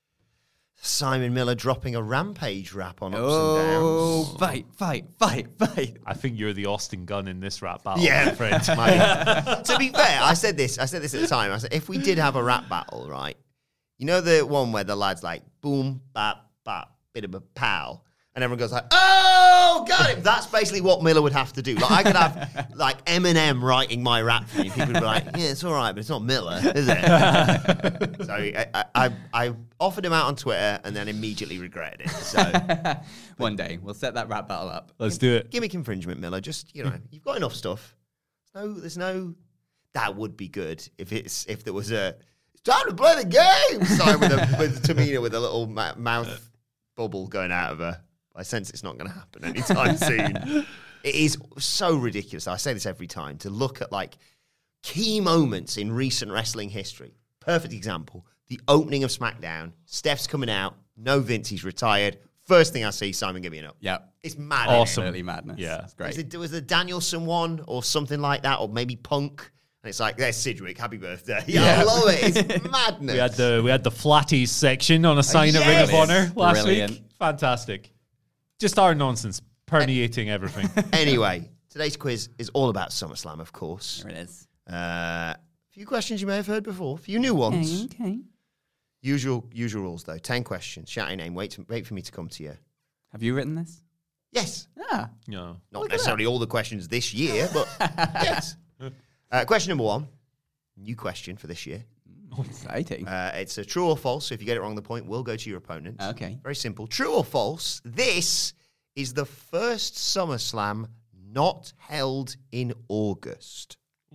Simon Miller dropping a Rampage rap on ups Oh, and downs. fight, fight, fight, fight. I think you're the Austin Gunn in this rap battle, Yeah, my friend. My- to be fair, I said this. I said this at the time. I said if we did have a rap battle, right? You know the one where the lads like boom, bap, bap, bit of a pow, and everyone goes like, "Oh, got him!" That's basically what Miller would have to do. Like I could have like Eminem writing my rap for me. People would be like, "Yeah, it's all right, but it's not Miller, is it?" So I, I, I offered him out on Twitter and then immediately regretted it. So One day, we'll set that rap battle up. Let's do it. gimmick infringement, Miller. Just you know, you've got enough stuff. There's no, there's no. That would be good if it's if there was a. It's time to play the game. Sign with a with Tamina with a little ma- mouth bubble going out of her. I sense it's not going to happen anytime soon. It is so ridiculous. I say this every time to look at like key moments in recent wrestling history. Perfect example: the opening of SmackDown. Steph's coming out. No Vince. He's retired. First thing I see, Simon giving it up. Yeah. It's mad. Awesome. Absolutely madness. Yeah. It's great. Was it, was the Danielson one or something like that, or maybe Punk? And it's like, there's Sidgwick, happy birthday. Yeah, I love it. It's madness. We had the we had the Flatties section on a sign at Ring of yes. Honor last Brilliant. week. Fantastic. Just our nonsense permeating everything. Anyway, today's quiz is all about SummerSlam, of course. There it is. A uh, few questions you may have heard before, a few new ones. Okay, okay. Usual usual rules, though. Ten questions. Shout your name. Wait, to, wait for me to come to you. Have you written this? Yes. Ah. No. Not necessarily all the questions this year, but yes. Uh, question number one. New question for this year. Exciting. Uh, it's a true or false. So if you get it wrong, the point will go to your opponent. Okay. Very simple. True or false? This is the first SummerSlam not held in August.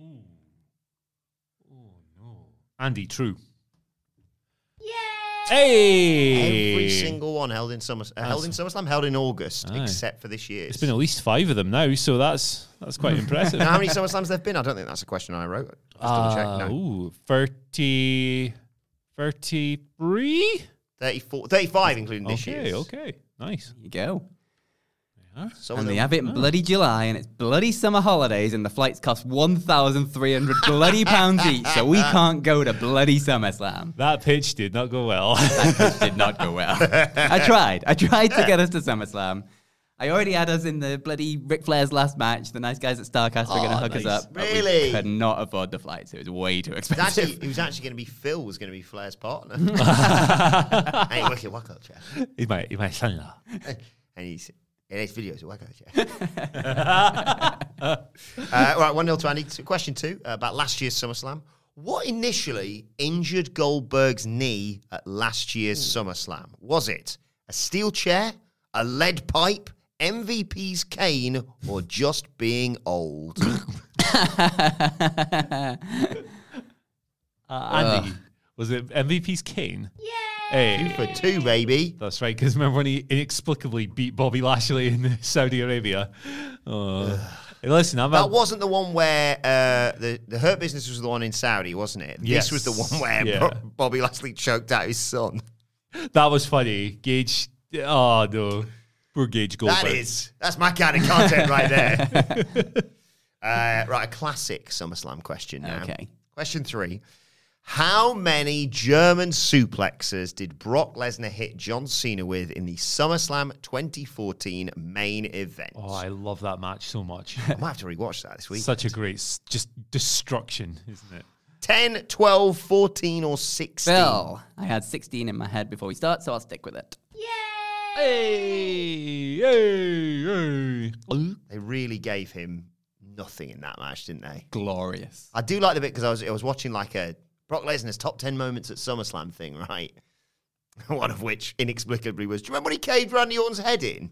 Andy, true. Hey! Every single one held in Summer, uh, held in SummerSlam, held in August, Aye. except for this year. It's been at least five of them now, so that's that's quite impressive. Now, how many SummerSlams there have been? I don't think that's a question I wrote. Just double check. Uh, No. ooh, thirty, thirty-three? thirty-four, thirty-five, including this Okay, year. okay. Nice. There you go. Some And of they them- have it in bloody July, and it's bloody summer holidays, and the flights cost one thousand three hundred bloody pounds each, so we can't go to bloody SummerSlam. That pitch did not go well. That pitch did not go well. I tried. I tried to get us to SummerSlam. I already had us in the bloody Ric Flair's last match. The nice guys at Starcast were going to Oh, hook nice. us up. but Really? We could not afford the flights. It was way too It's expensive. actually, it was actually going to be Phil was going to be Flair's partner. Hey, wicked waka chair. He's my, he's my son. And he's in his videos at waka chair. uh, right, one nil to Andy. So question two uh, about last year's SummerSlam. What initially injured Goldberg's knee at last year's SummerSlam? Was it a steel chair, a lead pipe, M V P's cane, or just being old? Uh, Andy, was it M V P's cane? Yeah. Hey. For two, baby. That's right, because remember when he inexplicably beat Bobby Lashley in Saudi Arabia? Uh, hey, listen, I'm That a, wasn't the one where uh, the, the Hurt Business was the one in Saudi, wasn't it? Yes. This was the one where Yeah. Bo- Bobby Lashley choked out his son. that was funny. Gage, oh no, poor Gage Goldberg. That is, that's my kind of content right there. Uh, right, a classic SummerSlam question now. Okay. Question three. How many German suplexes did Brock Lesnar hit John Cena with in the SummerSlam twenty fourteen main event? Oh, I love that match so much. I might have to rewatch that this week. Such a great, s- just destruction, isn't it? ten, twelve, fourteen, or sixteen? Bill, I had sixteen in my head before we start, so I'll stick with it. Hey, hey, hey. They really gave him nothing in that match, didn't they? Glorious. I do like the bit because I was I was watching like a Brock Lesnar's top ten moments at SummerSlam thing, right? One of which inexplicably was, do you remember when he caved Randy Orton's head in?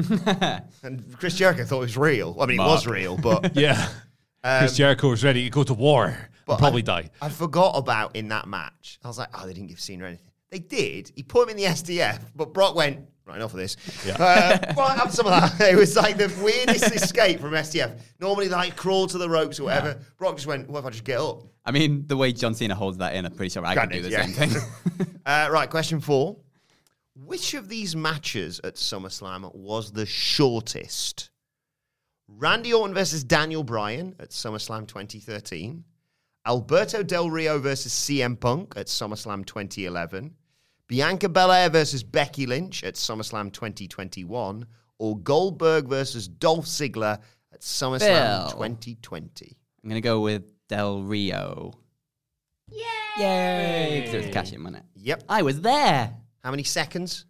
And Chris Jericho thought it was real. I mean, Mark. it was real, but Yeah. Um, Chris Jericho was ready to go to war but and probably I, die. I forgot about in that match. I was like, oh, they didn't give Cena anything. They did. He put him in the S D F, but Brock went, right, enough of this. Yeah. Uh, right, have some of that. It was like the weirdest escape from S D F. Normally, like, crawl to the ropes or whatever. Yeah. Brock just went, what if I just get up? I mean, the way John Cena holds that in, I'm pretty sure I Granted, could do the yeah. same thing. uh, right, question four. Which of these matches at SummerSlam was the shortest? Randy Orton versus Daniel Bryan at SummerSlam twenty thirteen. Alberto Del Rio versus C M Punk at SummerSlam twenty eleven. Bianca Belair versus Becky Lynch at SummerSlam twenty twenty-one. Or Goldberg versus Dolph Ziggler at SummerSlam Bill. twenty twenty. I'm going to go with Del Rio. Yay! Yay! Because it was cash in, wasn't it? Yep. I was there. How many seconds?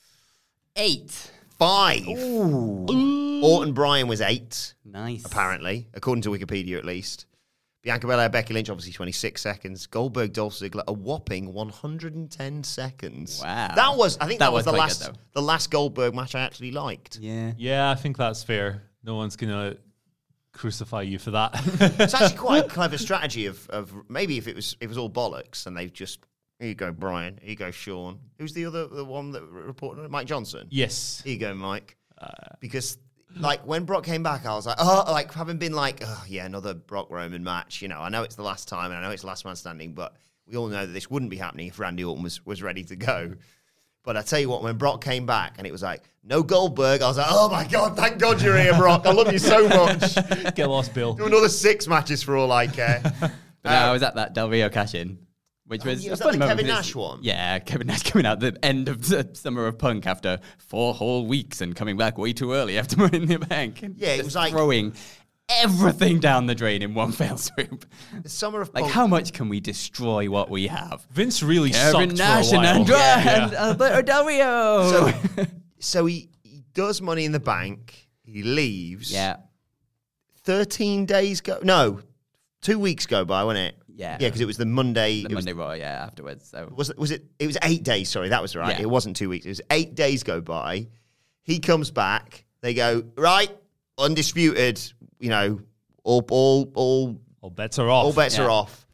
Eight. Five. Ooh. Orton Bryan was eight. Nice. Apparently, according to Wikipedia at least. Bianca Belair, Becky Lynch, obviously twenty-six seconds. Goldberg, Dolph Ziggler, a whopping one hundred ten seconds. Wow. That was, I think that, That was, was the quite last good, though. the last Goldberg match I actually liked. Yeah. Yeah, I think that's fair. No one's going to crucify you for that. It's actually quite a clever strategy of, of maybe if it was it was all bollocks and they've just, here you go, Brian, here you go, Sean. Who's the other, the one that reported? Mike Johnson? Yes. Here you go, Mike. Uh, because, like, when Brock came back, I was like, oh, like, having been like, oh, yeah, another Brock-Roman match. You know, I know it's the last time, and I know it's the last man standing, but we all know that this wouldn't be happening if Randy Orton was, was ready to go. But I tell you what, when Brock came back, and it was like, no Goldberg, I was like, oh, my God, thank God you're here, Brock. I love you so much. Get lost, Bill. Do another six matches for all I care. But no, I was at that Del Rio cash-in, which Oh, was yeah, a was that fun the moment Kevin 'cause Nash it's- one? Yeah, Kevin Nash coming out the end of the Summer of Punk after four whole weeks and coming back way too early after Money in the Bank. And Yeah, it just was like- throwing everything down the drain in one fell swoop. The Summer of Like, Punk. how much can we destroy what we have? Vince really Kevin sucked Nash for a and while. Andrade Yeah. and Alberto Del Rio. So, so he, he does Money in the Bank. He leaves. yeah, thirteen days go. No, two weeks go by, wasn't it? Yeah. Yeah, because it was the Monday. the it was, Monday Raw, yeah, afterwards. So was it? Was it? It was eight days. Sorry, that was right. Yeah. It wasn't two weeks. It was eight days go by. He comes back. They go right, undisputed. You know, all, all, all, All bets are off. all bets Yeah. are off.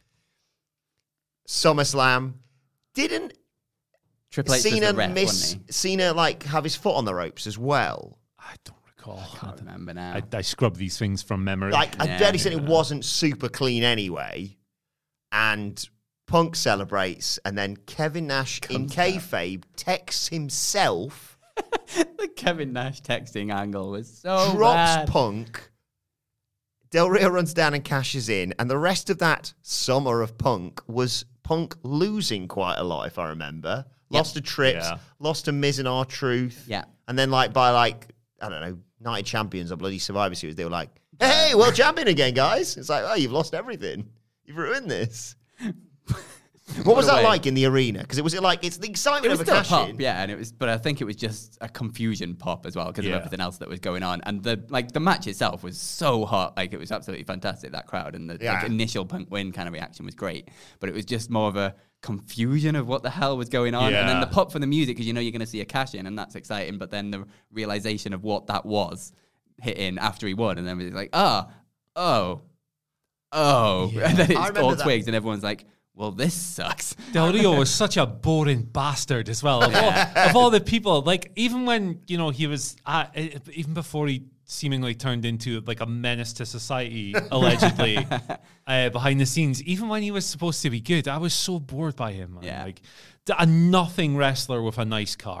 SummerSlam didn't Triple H was Cena the ref, miss wasn't he? Cena like have his foot on the ropes as well. I don't recall. Can't remember now. I, I scrub these things from memory. Like, I Yeah. barely said it wasn't super clean anyway. And Punk celebrates, and then Kevin Nash in kayfabe texts himself, The Kevin Nash texting angle was so drops bad. Punk. Del Rio runs down and cashes in, and the rest of that Summer of Punk was Punk losing quite a lot, if I remember. Lost to Trips, Yeah. lost to Miz and R-Truth. Yeah. And then, like, by, like, I don't know, United Champions or bloody Survivor Series, they were like, hey, world champion again, guys. It's like, oh, you've lost everything. You've ruined this. What was What a that way. like in the arena? Because it was like, it's the excitement It was of a still a cash pop, in. yeah, and it was, but I think it was just a confusion pop as well because Yeah. of everything else that was going on, and the like the match itself was so hot, like it was absolutely fantastic. That crowd and the Yeah. like, initial Punk win kind of reaction was great, but it was just more of a confusion of what the hell was going on, and then Yeah. the pop for the music because you know you're going to see a cash in, and that's exciting, but then the realization of what that was hit in after he won, and then it was like, oh, oh, oh, and then I it's remember all that. twigs, and everyone's like, well, this sucks. Del Rio was such a boring bastard as well. Of, all, of all the people, like even when you know he was, uh, even before he seemingly turned into like a menace to society, allegedly uh, behind the scenes. Even when he was supposed to be good, I was so bored by him. Man. Yeah. Like a nothing wrestler with a nice car.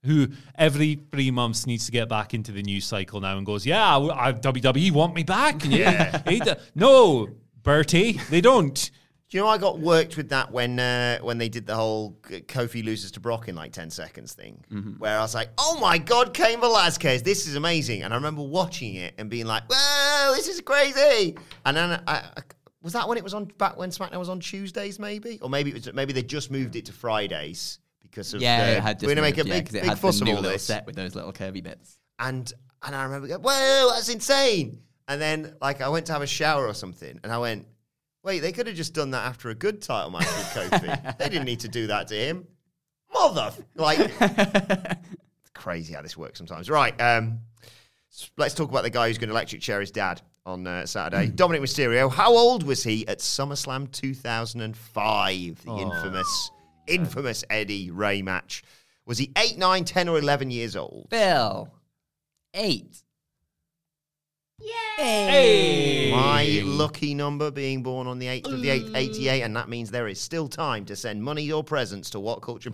who every three months needs to get back into the news cycle now and goes, yeah, I, I, W W E want me back. And yeah. No, Bertie, they don't. Do you know I got worked with that when uh, when they did the whole Kofi loses to Brock in like ten seconds thing, mm-hmm. where I was like, oh my God, Cain Velasquez, this is amazing. And I remember watching it and being like, whoa, this is crazy. And then I, I, was that when it was on, back when SmackDown was on Tuesdays maybe? Or maybe it was, maybe they just moved it to Fridays because of yeah, the, it had just we're going to make a yeah, big, it big had fuss the of new all little this. set with those little curvy bits. And, and I remember going, whoa, that's insane. And then like I went to have a shower or something and I went, wait, they could have just done that after a good title match with Kofi. They didn't need to do that to him. Mother... Like, it's crazy how this works sometimes. Right, um, let's talk about the guy who's going to electric chair his dad on uh, Saturday. Mm. Dominic Mysterio. How old was he at SummerSlam two thousand five? The oh. infamous, infamous Eddie Ray match. Was he eight, nine, ten, or eleven years old? Bill. Eight. Yay! Hey. My lucky number being born on the eighth of the eighth, eighty-eight, and that means there is still time to send money or presents to What Culture...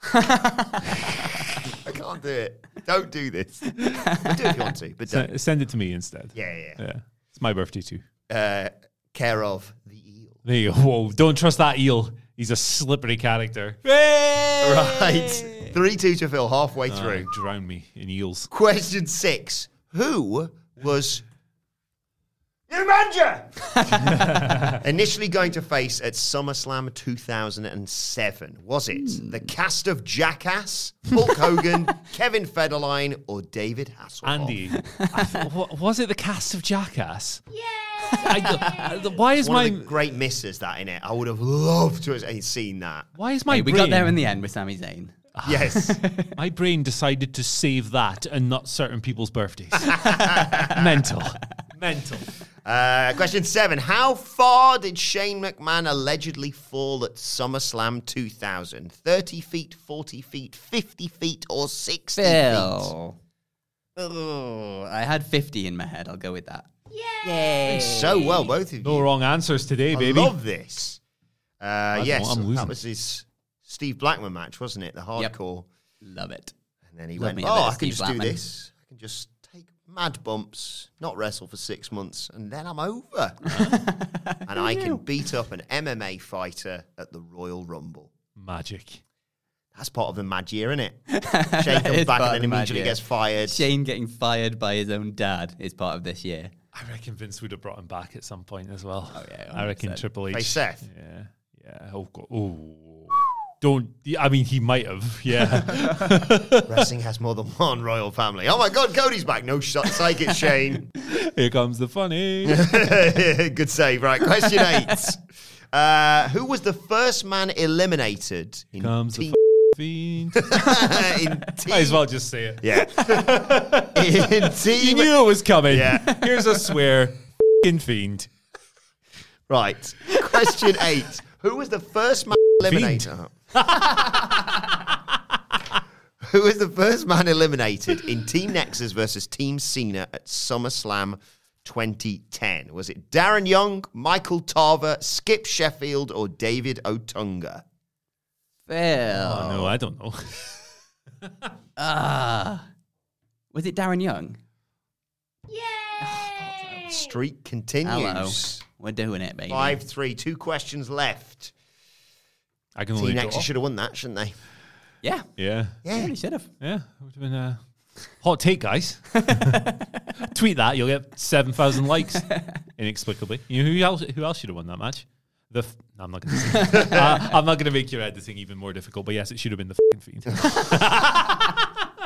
I can't do it. Don't do this. Do it if you want to, but don't. S- send it to me instead. Yeah, yeah. yeah. It's my birthday too. Uh, care of the eel. There you go. Whoa, don't trust that eel. He's a slippery character. Hey! Right. three two to Phil, halfway oh, through. Drown me in eels. Question six. Who was... Your manager! Initially going to face at SummerSlam two thousand seven. Was it mm. the cast of Jackass, Hulk Hogan, Kevin Federline, or David Hasselhoff? Andy, I th- was it the cast of Jackass? Yeah. I, I, why is One my of the great misses that in it? I would have loved to have seen that. Why is my hey, brain... We got there in the end with Sami Zayn. Yes. My brain decided to save that and not certain people's birthdays. Mental. Mental. Uh, question seven. How far did Shane McMahon allegedly fall at SummerSlam two thousand? thirty feet, forty feet, fifty feet, or sixty Phil. feet? Oh, I had fifty in my head. I'll go with that. Yay. So well, both of you. No wrong answers today, I baby. I love this. Uh, yes, I'm losing. That was his Steve Blackman match, wasn't it? The hardcore. Yep. Love it. And then he Love went, oh, I can Steve just Blackman. do this. I can just take mad bumps, not wrestle for six months, and then I'm over. And I can beat up an M M A fighter at the Royal Rumble. Magic. That's part of the mad year, isn't it? Shane comes back and then immediately gets fired. Shane getting fired by his own dad is part of this year. I reckon Vince would have brought him back at some point as well. Oh, yeah. I reckon Triple H. Hey, Seth. Yeah. Yeah. Oh, God. Oh. Don't, I mean, he might have, yeah. Wrestling has more than one royal family. Oh my God, Cody's back. No shot, psych it, Shane. Here comes the funny. Good save. Right, question eight. Uh, who was the first man eliminated in comes team... the fiend. in team... Might as well just say it. Yeah. in team... You knew it was coming. Yeah. Here's a swear. F***ing fiend. Right. Question eight. Who was the first man eliminated? Who was the first man eliminated in Team Nexus versus Team Cena at SummerSlam twenty ten? Was it Darren Young, Michael Tarver, Skip Sheffield, or David Otunga? Phil. Oh, no, I don't know. Ah, uh, was it Darren Young? Yay! Streak continues. Hello. We're doing it, baby. five three, two questions left. I can Team Nexus should have won that, shouldn't they? Yeah. Yeah. Yeah. Really should have. Yeah. It would have been a hot take, guys. Tweet that. You'll get seven thousand likes. Inexplicably. You know who else, who else should have won that match? The f- no, I'm not going to uh, I'm not going to make your editing even more difficult, but yes, it should have been the f***ing Fiend.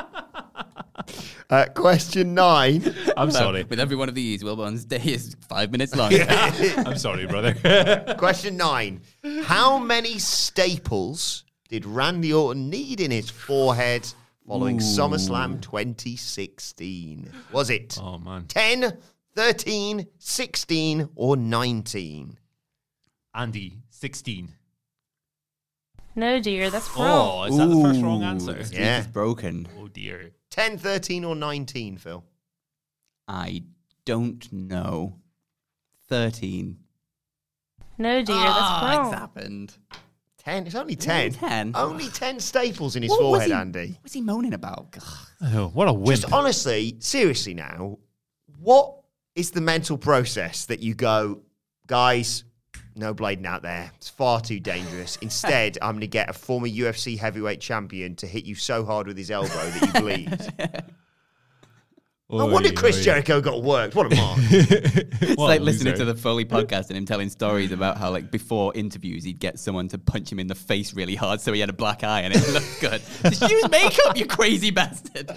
Uh, question nine. I'm so, sorry. With every one of these, Wilburn's day is five minutes long. I'm sorry, brother. Question nine. How many staples did Randy Orton need in his forehead following Ooh. SummerSlam twenty sixteen? Was it oh, man. ten, thirteen, sixteen, or nineteen? Andy, sixteen. No, dear, that's wrong. Oh, is that Ooh, the first wrong answer? Yeah. It's broken. Oh, dear. ten, thirteen, or nineteen, Phil? I don't know. thirteen. No, dear, oh, that's wrong. It's happened. ten? It's only ten. Only ten? Only ten staples in his What was forehead, he- Andy. What's he moaning about? God. Oh, what a wimp. Just honestly, seriously now, what is the mental process that you go, guys, no blading out there. It's far too dangerous. Instead, I'm going to get a former U F C heavyweight champion to hit you so hard with his elbow that you bleed. No wonder Chris Jericho got worked. What a mark. It's like listening to the Foley podcast and him telling stories about how, like, before interviews, he'd get someone to punch him in the face really hard so he had a black eye and it looked good. Just use makeup, you crazy bastard.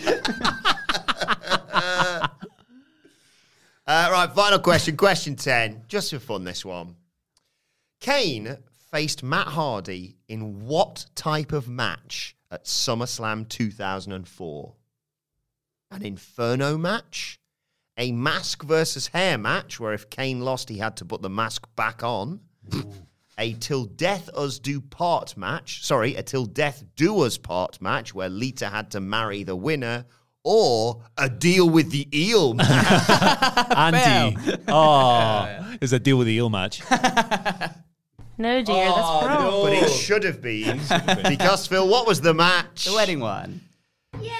uh, right, final question. Question ten. Just for fun, this one. Kane faced Matt Hardy in what type of match at SummerSlam two thousand four? An Inferno match? A mask versus hair match, where if Kane lost, he had to put the mask back on? A Till Death Us Do Part match? Sorry, a Till Death Do Us Part match, where Lita had to marry the winner? Or a Deal with the Eel match? Andy. Oh, there's a Deal with the Eel match. No, dear, that's Oh, wrong. no. But it should have been. Because, Phil, what was the match? The wedding one. Yay!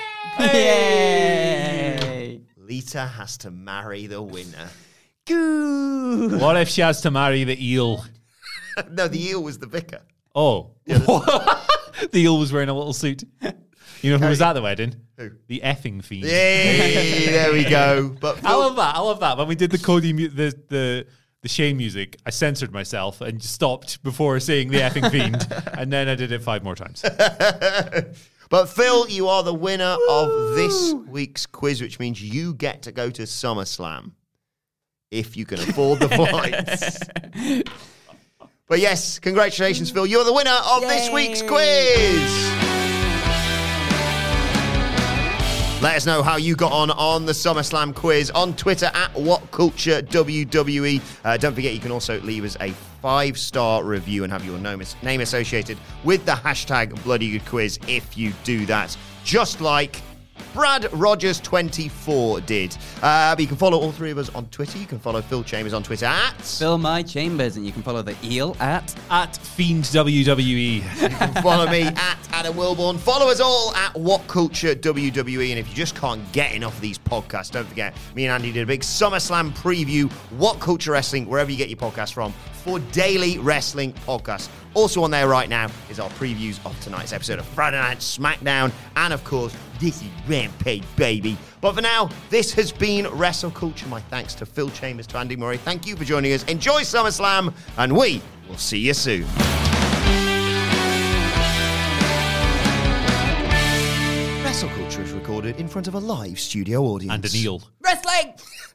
Yay! Lita has to marry the winner. What if she has to marry the eel? No, the eel was the vicar. Oh. The eel was wearing a little suit. You know who was at the wedding? Who? The effing fiend. Yay, there we go. But I love that. I love that. When we did the Cody, mu- the the the Shane music, I censored myself and stopped before saying the effing fiend, and then I did it five more times. But Phil, you are the winner of this week's quiz, which means you get to go to SummerSlam if you can afford the flights. But yes, congratulations, Phil. You're the winner of Yay. this week's quiz. Let us know how you got on on the SummerSlam quiz on Twitter at WhatCultureWWE. Uh, don't forget, you can also leave us a five-star review and have your name name associated with the hashtag Bloody Good Quiz if you do that. Just like Brad Rogers twenty-four did. Uh, but you can follow all three of us on Twitter. You can follow Phil Chambers on Twitter at Fill My Chambers, and you can follow the eel at At Fiend W W E. You can follow me at Adam Wilborn. Follow us all at What Culture W W E. And if you just can't get enough of these podcasts, don't forget, me and Andy did a big SummerSlam preview, What Culture Wrestling, wherever you get your podcasts from, for daily wrestling podcasts. Also on there right now is our previews of tonight's episode of Friday Night SmackDown. And of course, this is Rampage, baby. But for now, this has been Wrestle Culture. My thanks to Phil Chambers, to Andy Murray. Thank you for joining us. Enjoy SummerSlam, and we will see you soon. Wrestle Culture is recorded in front of a live studio audience. And an eel. wrestling.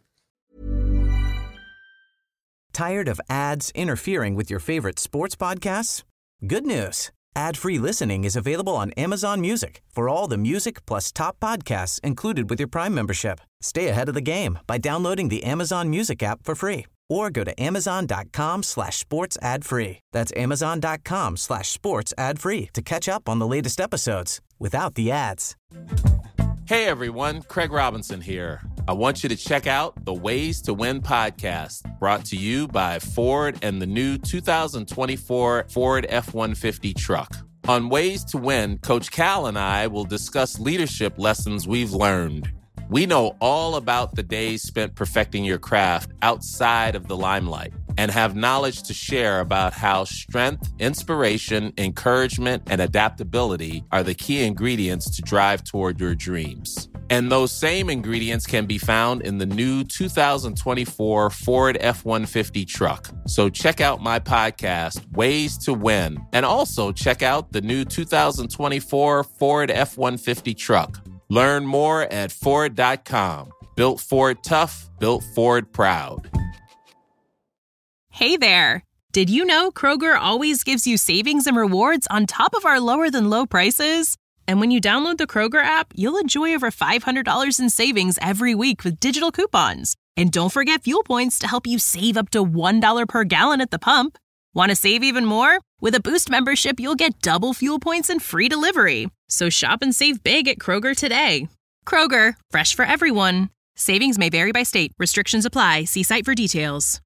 Tired of ads interfering with your favorite sports podcasts? Good news. Ad-free listening is available on Amazon Music for all the music plus top podcasts included with your Prime membership. Stay ahead of the game by downloading the Amazon Music app for free or go to amazon.com slash sports ad free. That's amazon.com slash sports ad free to catch up on the latest episodes without the ads. Hey everyone, Craig Robinson here. I want you to check out the Ways to Win podcast, brought to you by Ford and the new two thousand twenty-four Ford F one fifty truck. On Ways to Win, Coach Cal and I will discuss leadership lessons we've learned. We know all about the days spent perfecting your craft outside of the limelight and have knowledge to share about how strength, inspiration, encouragement, and adaptability are the key ingredients to drive toward your dreams. And those same ingredients can be found in the new two thousand twenty-four Ford F one fifty truck. So check out my podcast, Ways to Win, and also check out the new two thousand twenty-four Ford F one fifty truck. Learn more at Ford dot com. Built Ford tough, built Ford proud. Hey there. Did you know Kroger always gives you savings and rewards on top of our lower than low prices? And when you download the Kroger app, you'll enjoy over five hundred dollars in savings every week with digital coupons. And don't forget fuel points to help you save up to one dollar per gallon at the pump. Want to save even more? With a Boost membership, you'll get double fuel points and free delivery. So shop and save big at Kroger today. Kroger, fresh for everyone. Savings may vary by state. Restrictions apply. See site for details.